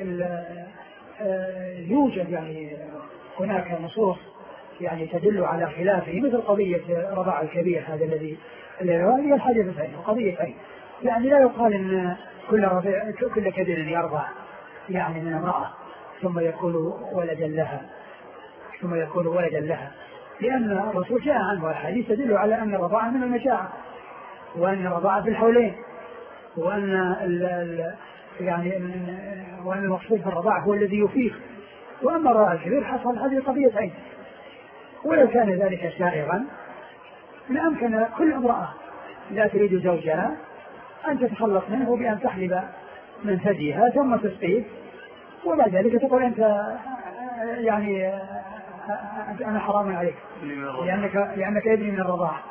يوجد يعني هناك نصوص يعني تدل على خلافه، مثل قضية رضاع الكبير هذا الذي هي الحادثة عين وقضية عين. يعني لا يقال ان كل رضيع كل كبير يرضع يعني من امرأة ثم يكون ولدا لها ثم يكون ولدا لها، لأن الرسول جاء عنه الحديث تدل على أن الرضاعة من المجاعة، وأن الرضاعة في الحولين، وأن ال ال يعني وأن المقصود في الرضاعة هو الذي يفيق. وأما الرضاعة الكبير حصل هذه قضية عين. ولو كان ذلك سائغا لأمكن كل امرأة لا تريد زوجها أن تتخلص منه بأن تحلب من ثديها ثم تسقيه، وبعد ذلك تقول أنت يعني أنا حرام عليك لأنك لأنك يدري من الرضاعة.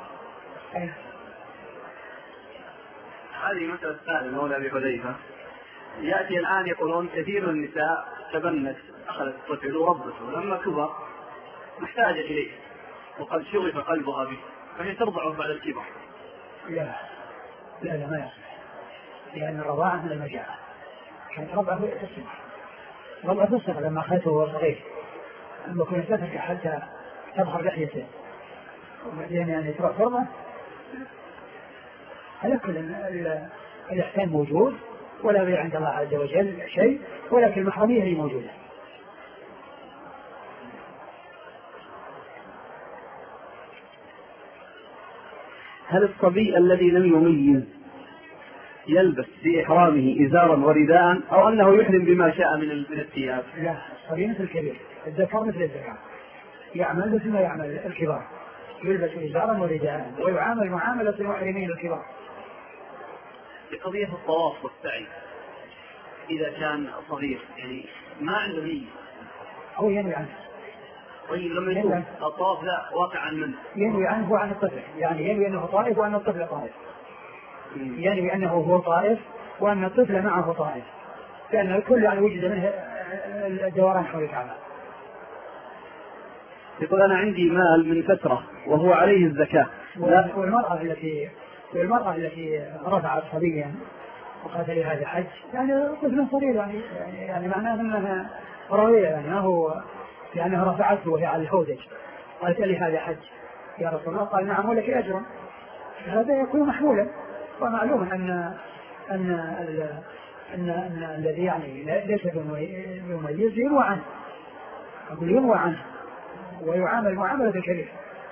هذه مثل الثاني مولى أبي حذيفة يأتي الآن يقولون كثير من النساء تبنت أخذت الطفل وربته لما كبر محتاجة إليه وقد شغف قلبها به فهي ترضعه بعد الكبر. لا لا لا ما يصلح، لأن الرضاعة من المجاعة. كانت رضعه في الصغر، رضعه في الصغر لما أخذته وهو صغير، أما كنت تترك حتى تظهر لحيته وبعدين يعني تروح فرضه. على كل الإحسان موجود ولا بيع عند الله عز وجل شيء، ولكن المحرمية هي موجودة. هل الصبي الذي لم يميز يلبس في إحرامه إزارا ورداء أو أنه يحرم بما شاء من الثياب؟ لا، الصبي مثل الكبير، الذكر مثل الذكر، يعمل مثل ما يعمل الكبار، يلبس إزارا ورداء ويعامل معاملة المحرمين الكبار. بقضية الطواف والسعي إذا كان صغير يعني ما عنده نية هو ينوي عنه، طيب لما يكون الطواف لا واقع عن من؟ ينوي عنه وعن الطفل، يعني ينوي أنه طائف وأن الطفل طائف، ينوي أنه هو طائف وأن الطفل معه طائف، لأن الكل يعني وجد منه الدوران حول الكعبة. يقول أنا عندي مال من فترة وهو عليه الزكاة. والمرأة التي والمرأة التي رفعت صبيا وقالت لي هذا حج، يعني طفل صغير، يعني يعني معناه أنها راوية، يعني ما هو لأنها رفعته وهي على الهودج، قالت لي هذا حج يا رسول الله، قال نعم ولك أجر. هذا يكون محمولا، ومعلوم أن أن أن, أن, أن الذي يعني ليس بمميز ينوى عنه، أقول ينوى عنه ويعامل معاملة الكريم.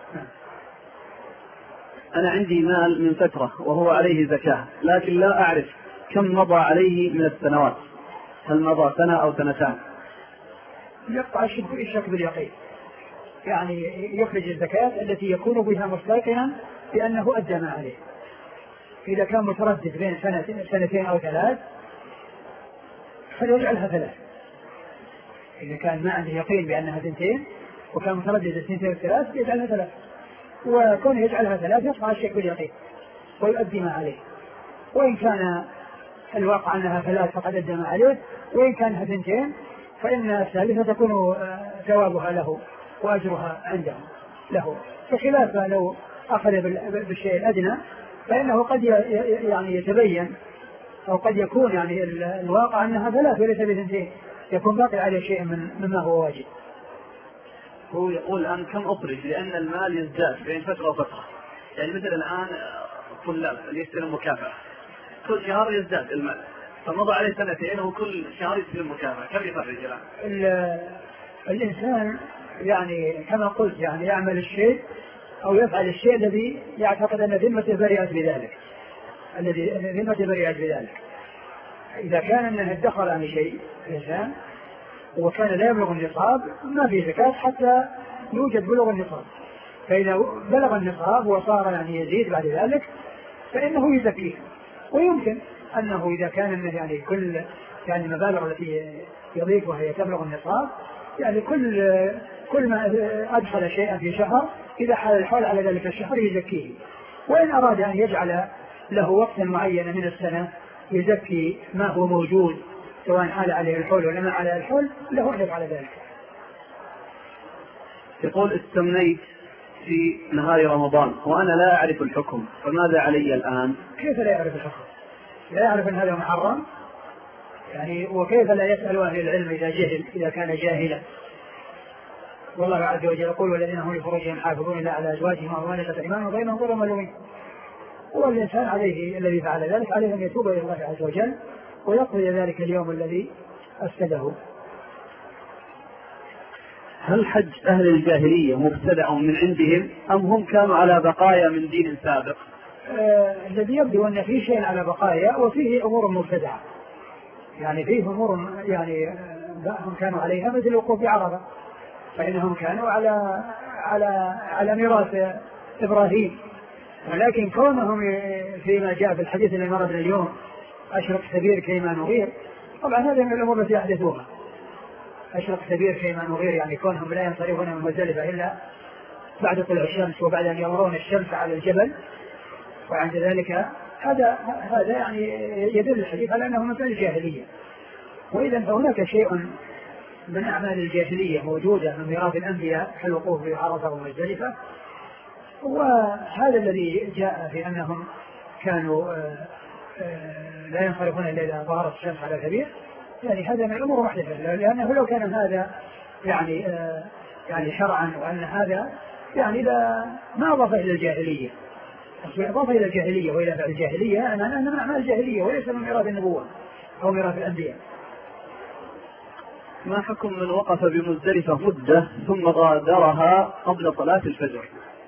أنا عندي مال من فترة وهو عليه زكاة، لكن لا أعرف كم مضى عليه من السنوات، هل مضى سنة أو سنتان؟ يقطع الشك باليقين، يعني يخرج الزكاة التي يكون بها مستيقنا بأنه أدى ما عليه. إذا كان متردد بين سنة سنتين أو ثلاث فليجعلها ثلاث. إذا كان ما عنده يقين بأنها سنتين وكان متردد سنتين وثلاث يجعلها ثلاث، وكون يجعلها ثلاث يقطع الشك باليقين ويؤدي ما عليه. وإن كان الواقع أنها ثلاث فقد أدى ما عليه، وإن كانها سنتين فإن الثالثة تكون ثوابها له وأجرها عنده له، بخلاف لو أخذ بالشيء الأدنى فإنه قد يعني يتبين أو قد يكون يعني الواقع أنها ثلاث وليس بثنتين، يكون باقي عليه شيء من مما هو واجب. هو يقول الآن كم أخرج لأن المال يزداد بين فترة وفترة، يعني مثل الآن طلاب اللي يستلم مكافأة كل شهر يزداد المال، فمضى عليه سنتين وكل شهر يستلم مكافأة، كم يخرج الآن؟ الإنسان يعني كما قلت يعني يعمل الشيء أو يفعل الشيء الذي يعتقد أن ذمته برئت بذلك، الذي ذمته برئت بذلك. إذا كان أنه ادخر عن شيء الإنسان وكان لا يبلغ النصاب ما في زكاة حتى يوجد بلغ النصاب، فإذا بلغ النصاب وصار يعني يزيد بعد ذلك فإنه يزكيه. ويمكن أنه إذا كان أنه يعني كل يعني المبالغ التي يضيفها هي تبلغ النصاب، يعني كل كل ما أدخل شيئا في شهر إذا حال الحول على ذلك الشهر يزكيه. وإن أراد أن يجعل له وقتا معينا من السنة يزكي ما هو موجود سواء حال عليه الحول ولا ما عليه الحول له أن يفعل ذلك. يقول استمنيت في نهار رمضان وأنا لا أعرف الحكم، فماذا علي الآن؟ كيف لا يعرف الحكم؟ لا يعرف أن هذا محرم يعني، وكيف لا يسأل أهل العلم إذا جهل إذا كان جاهلا؟ والله عز وجل يقول والذين هم لفروجهم حافظون إلا على أزواجهم أو ملكت أيمانهم فإنهم غير ملومين. والإنسان عليه الذي فعل ذلك عليه أن يتوب إلى الله عز وجل ويقضي ذلك اليوم الذي أفسده. هل حج أهل الجاهلية مبتدع من عندهم أم هم كانوا على بقايا من دين سابق؟ آه الذي يبدو أن فيه شيء على بقايا وفيه أمور مبتدعة، يعني فيه أمور يعني هم كانوا عليها مثل الوقوف بعرفة، فإنهم كانوا على على على ميراث إبراهيم، ولكن كونهم فيما جاء في الحديث الذي مر بنا اليوم أشرق سبيل كيما نغير، طبعا هذه من الأمور التي أحدثوها. أشرق سبيل كيما نغير يعني كونهم لا ينصرفون من مزدلفة إلا بعد طلوع الشمس وبعد أن يرون الشمس على الجبل، وعند ذلك هذا هذا يعني يدل الحديث على أنه مثل الجاهلية. وإذا فهناك شيء من أعمال الجاهلية موجودة من ميراث الأنبياء كالوقوف بعرفة ومزدلفة، وهذا الذي جاء في أنهم كانوا لا ينصرفون إلا إذا ظهرت الشمس على كبير، يعني هذا من الأمور محدثة، لأنه لو كان هذا يعني يعني شرعا وأن هذا يعني لا ما أضاف إلى الجاهلية، أضاف إلى الجاهلية وإلى فعل الجاهلية أنا أنه من أعمال الجاهلية وليس من ميراث النبوة أو ميراث الأنبياء. ما حكم من وقف بمزدلفة مدة ثم غادرها قبل صلاة الفجر؟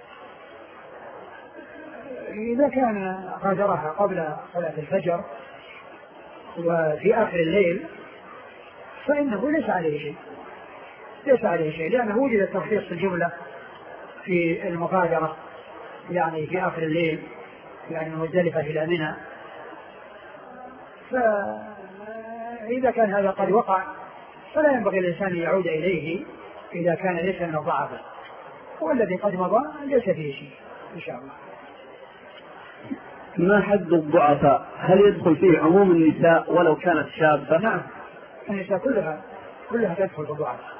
إذا كان غادرها قبل صلاة الفجر وفي آخر الليل فإنه ليس عليه شيء، ليس عليه شيء لأنه وجد التخصيص في الجملة في المغادرة يعني في آخر الليل يعني مزدلفة إلى منى، فإذا كان هذا قد وقع فلا ينبغي الإنسان أن يعود إليه إذا كان ليس من ضعفه، والذي قد مضى ليس فيه شيء إن شاء الله. ما حد الضعفاء؟ هل يدخل فيه عموم النساء ولو كانت شابة؟ نعم النساء كلها كلها تدخل في الضعفاء.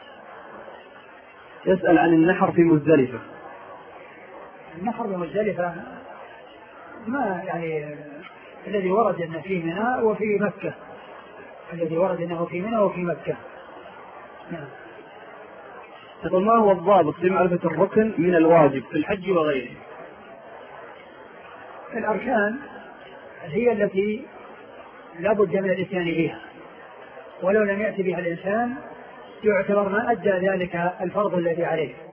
يسأل عن النحر في مزدلفة. النحر في مزدلفة ما يعني الذي ورد أنه في منى وفي مكة، الذي ورد أنه في منى وفي مكة. نعم. يقول ما هو الضابط لمعرفة الركن من الواجب في الحج وغيره؟ الأركان هي التي لا بد من الإتيان بها، ولو لم يأتي بها الإنسان يعتبر ما أدى ذلك الفرض الذي عليه.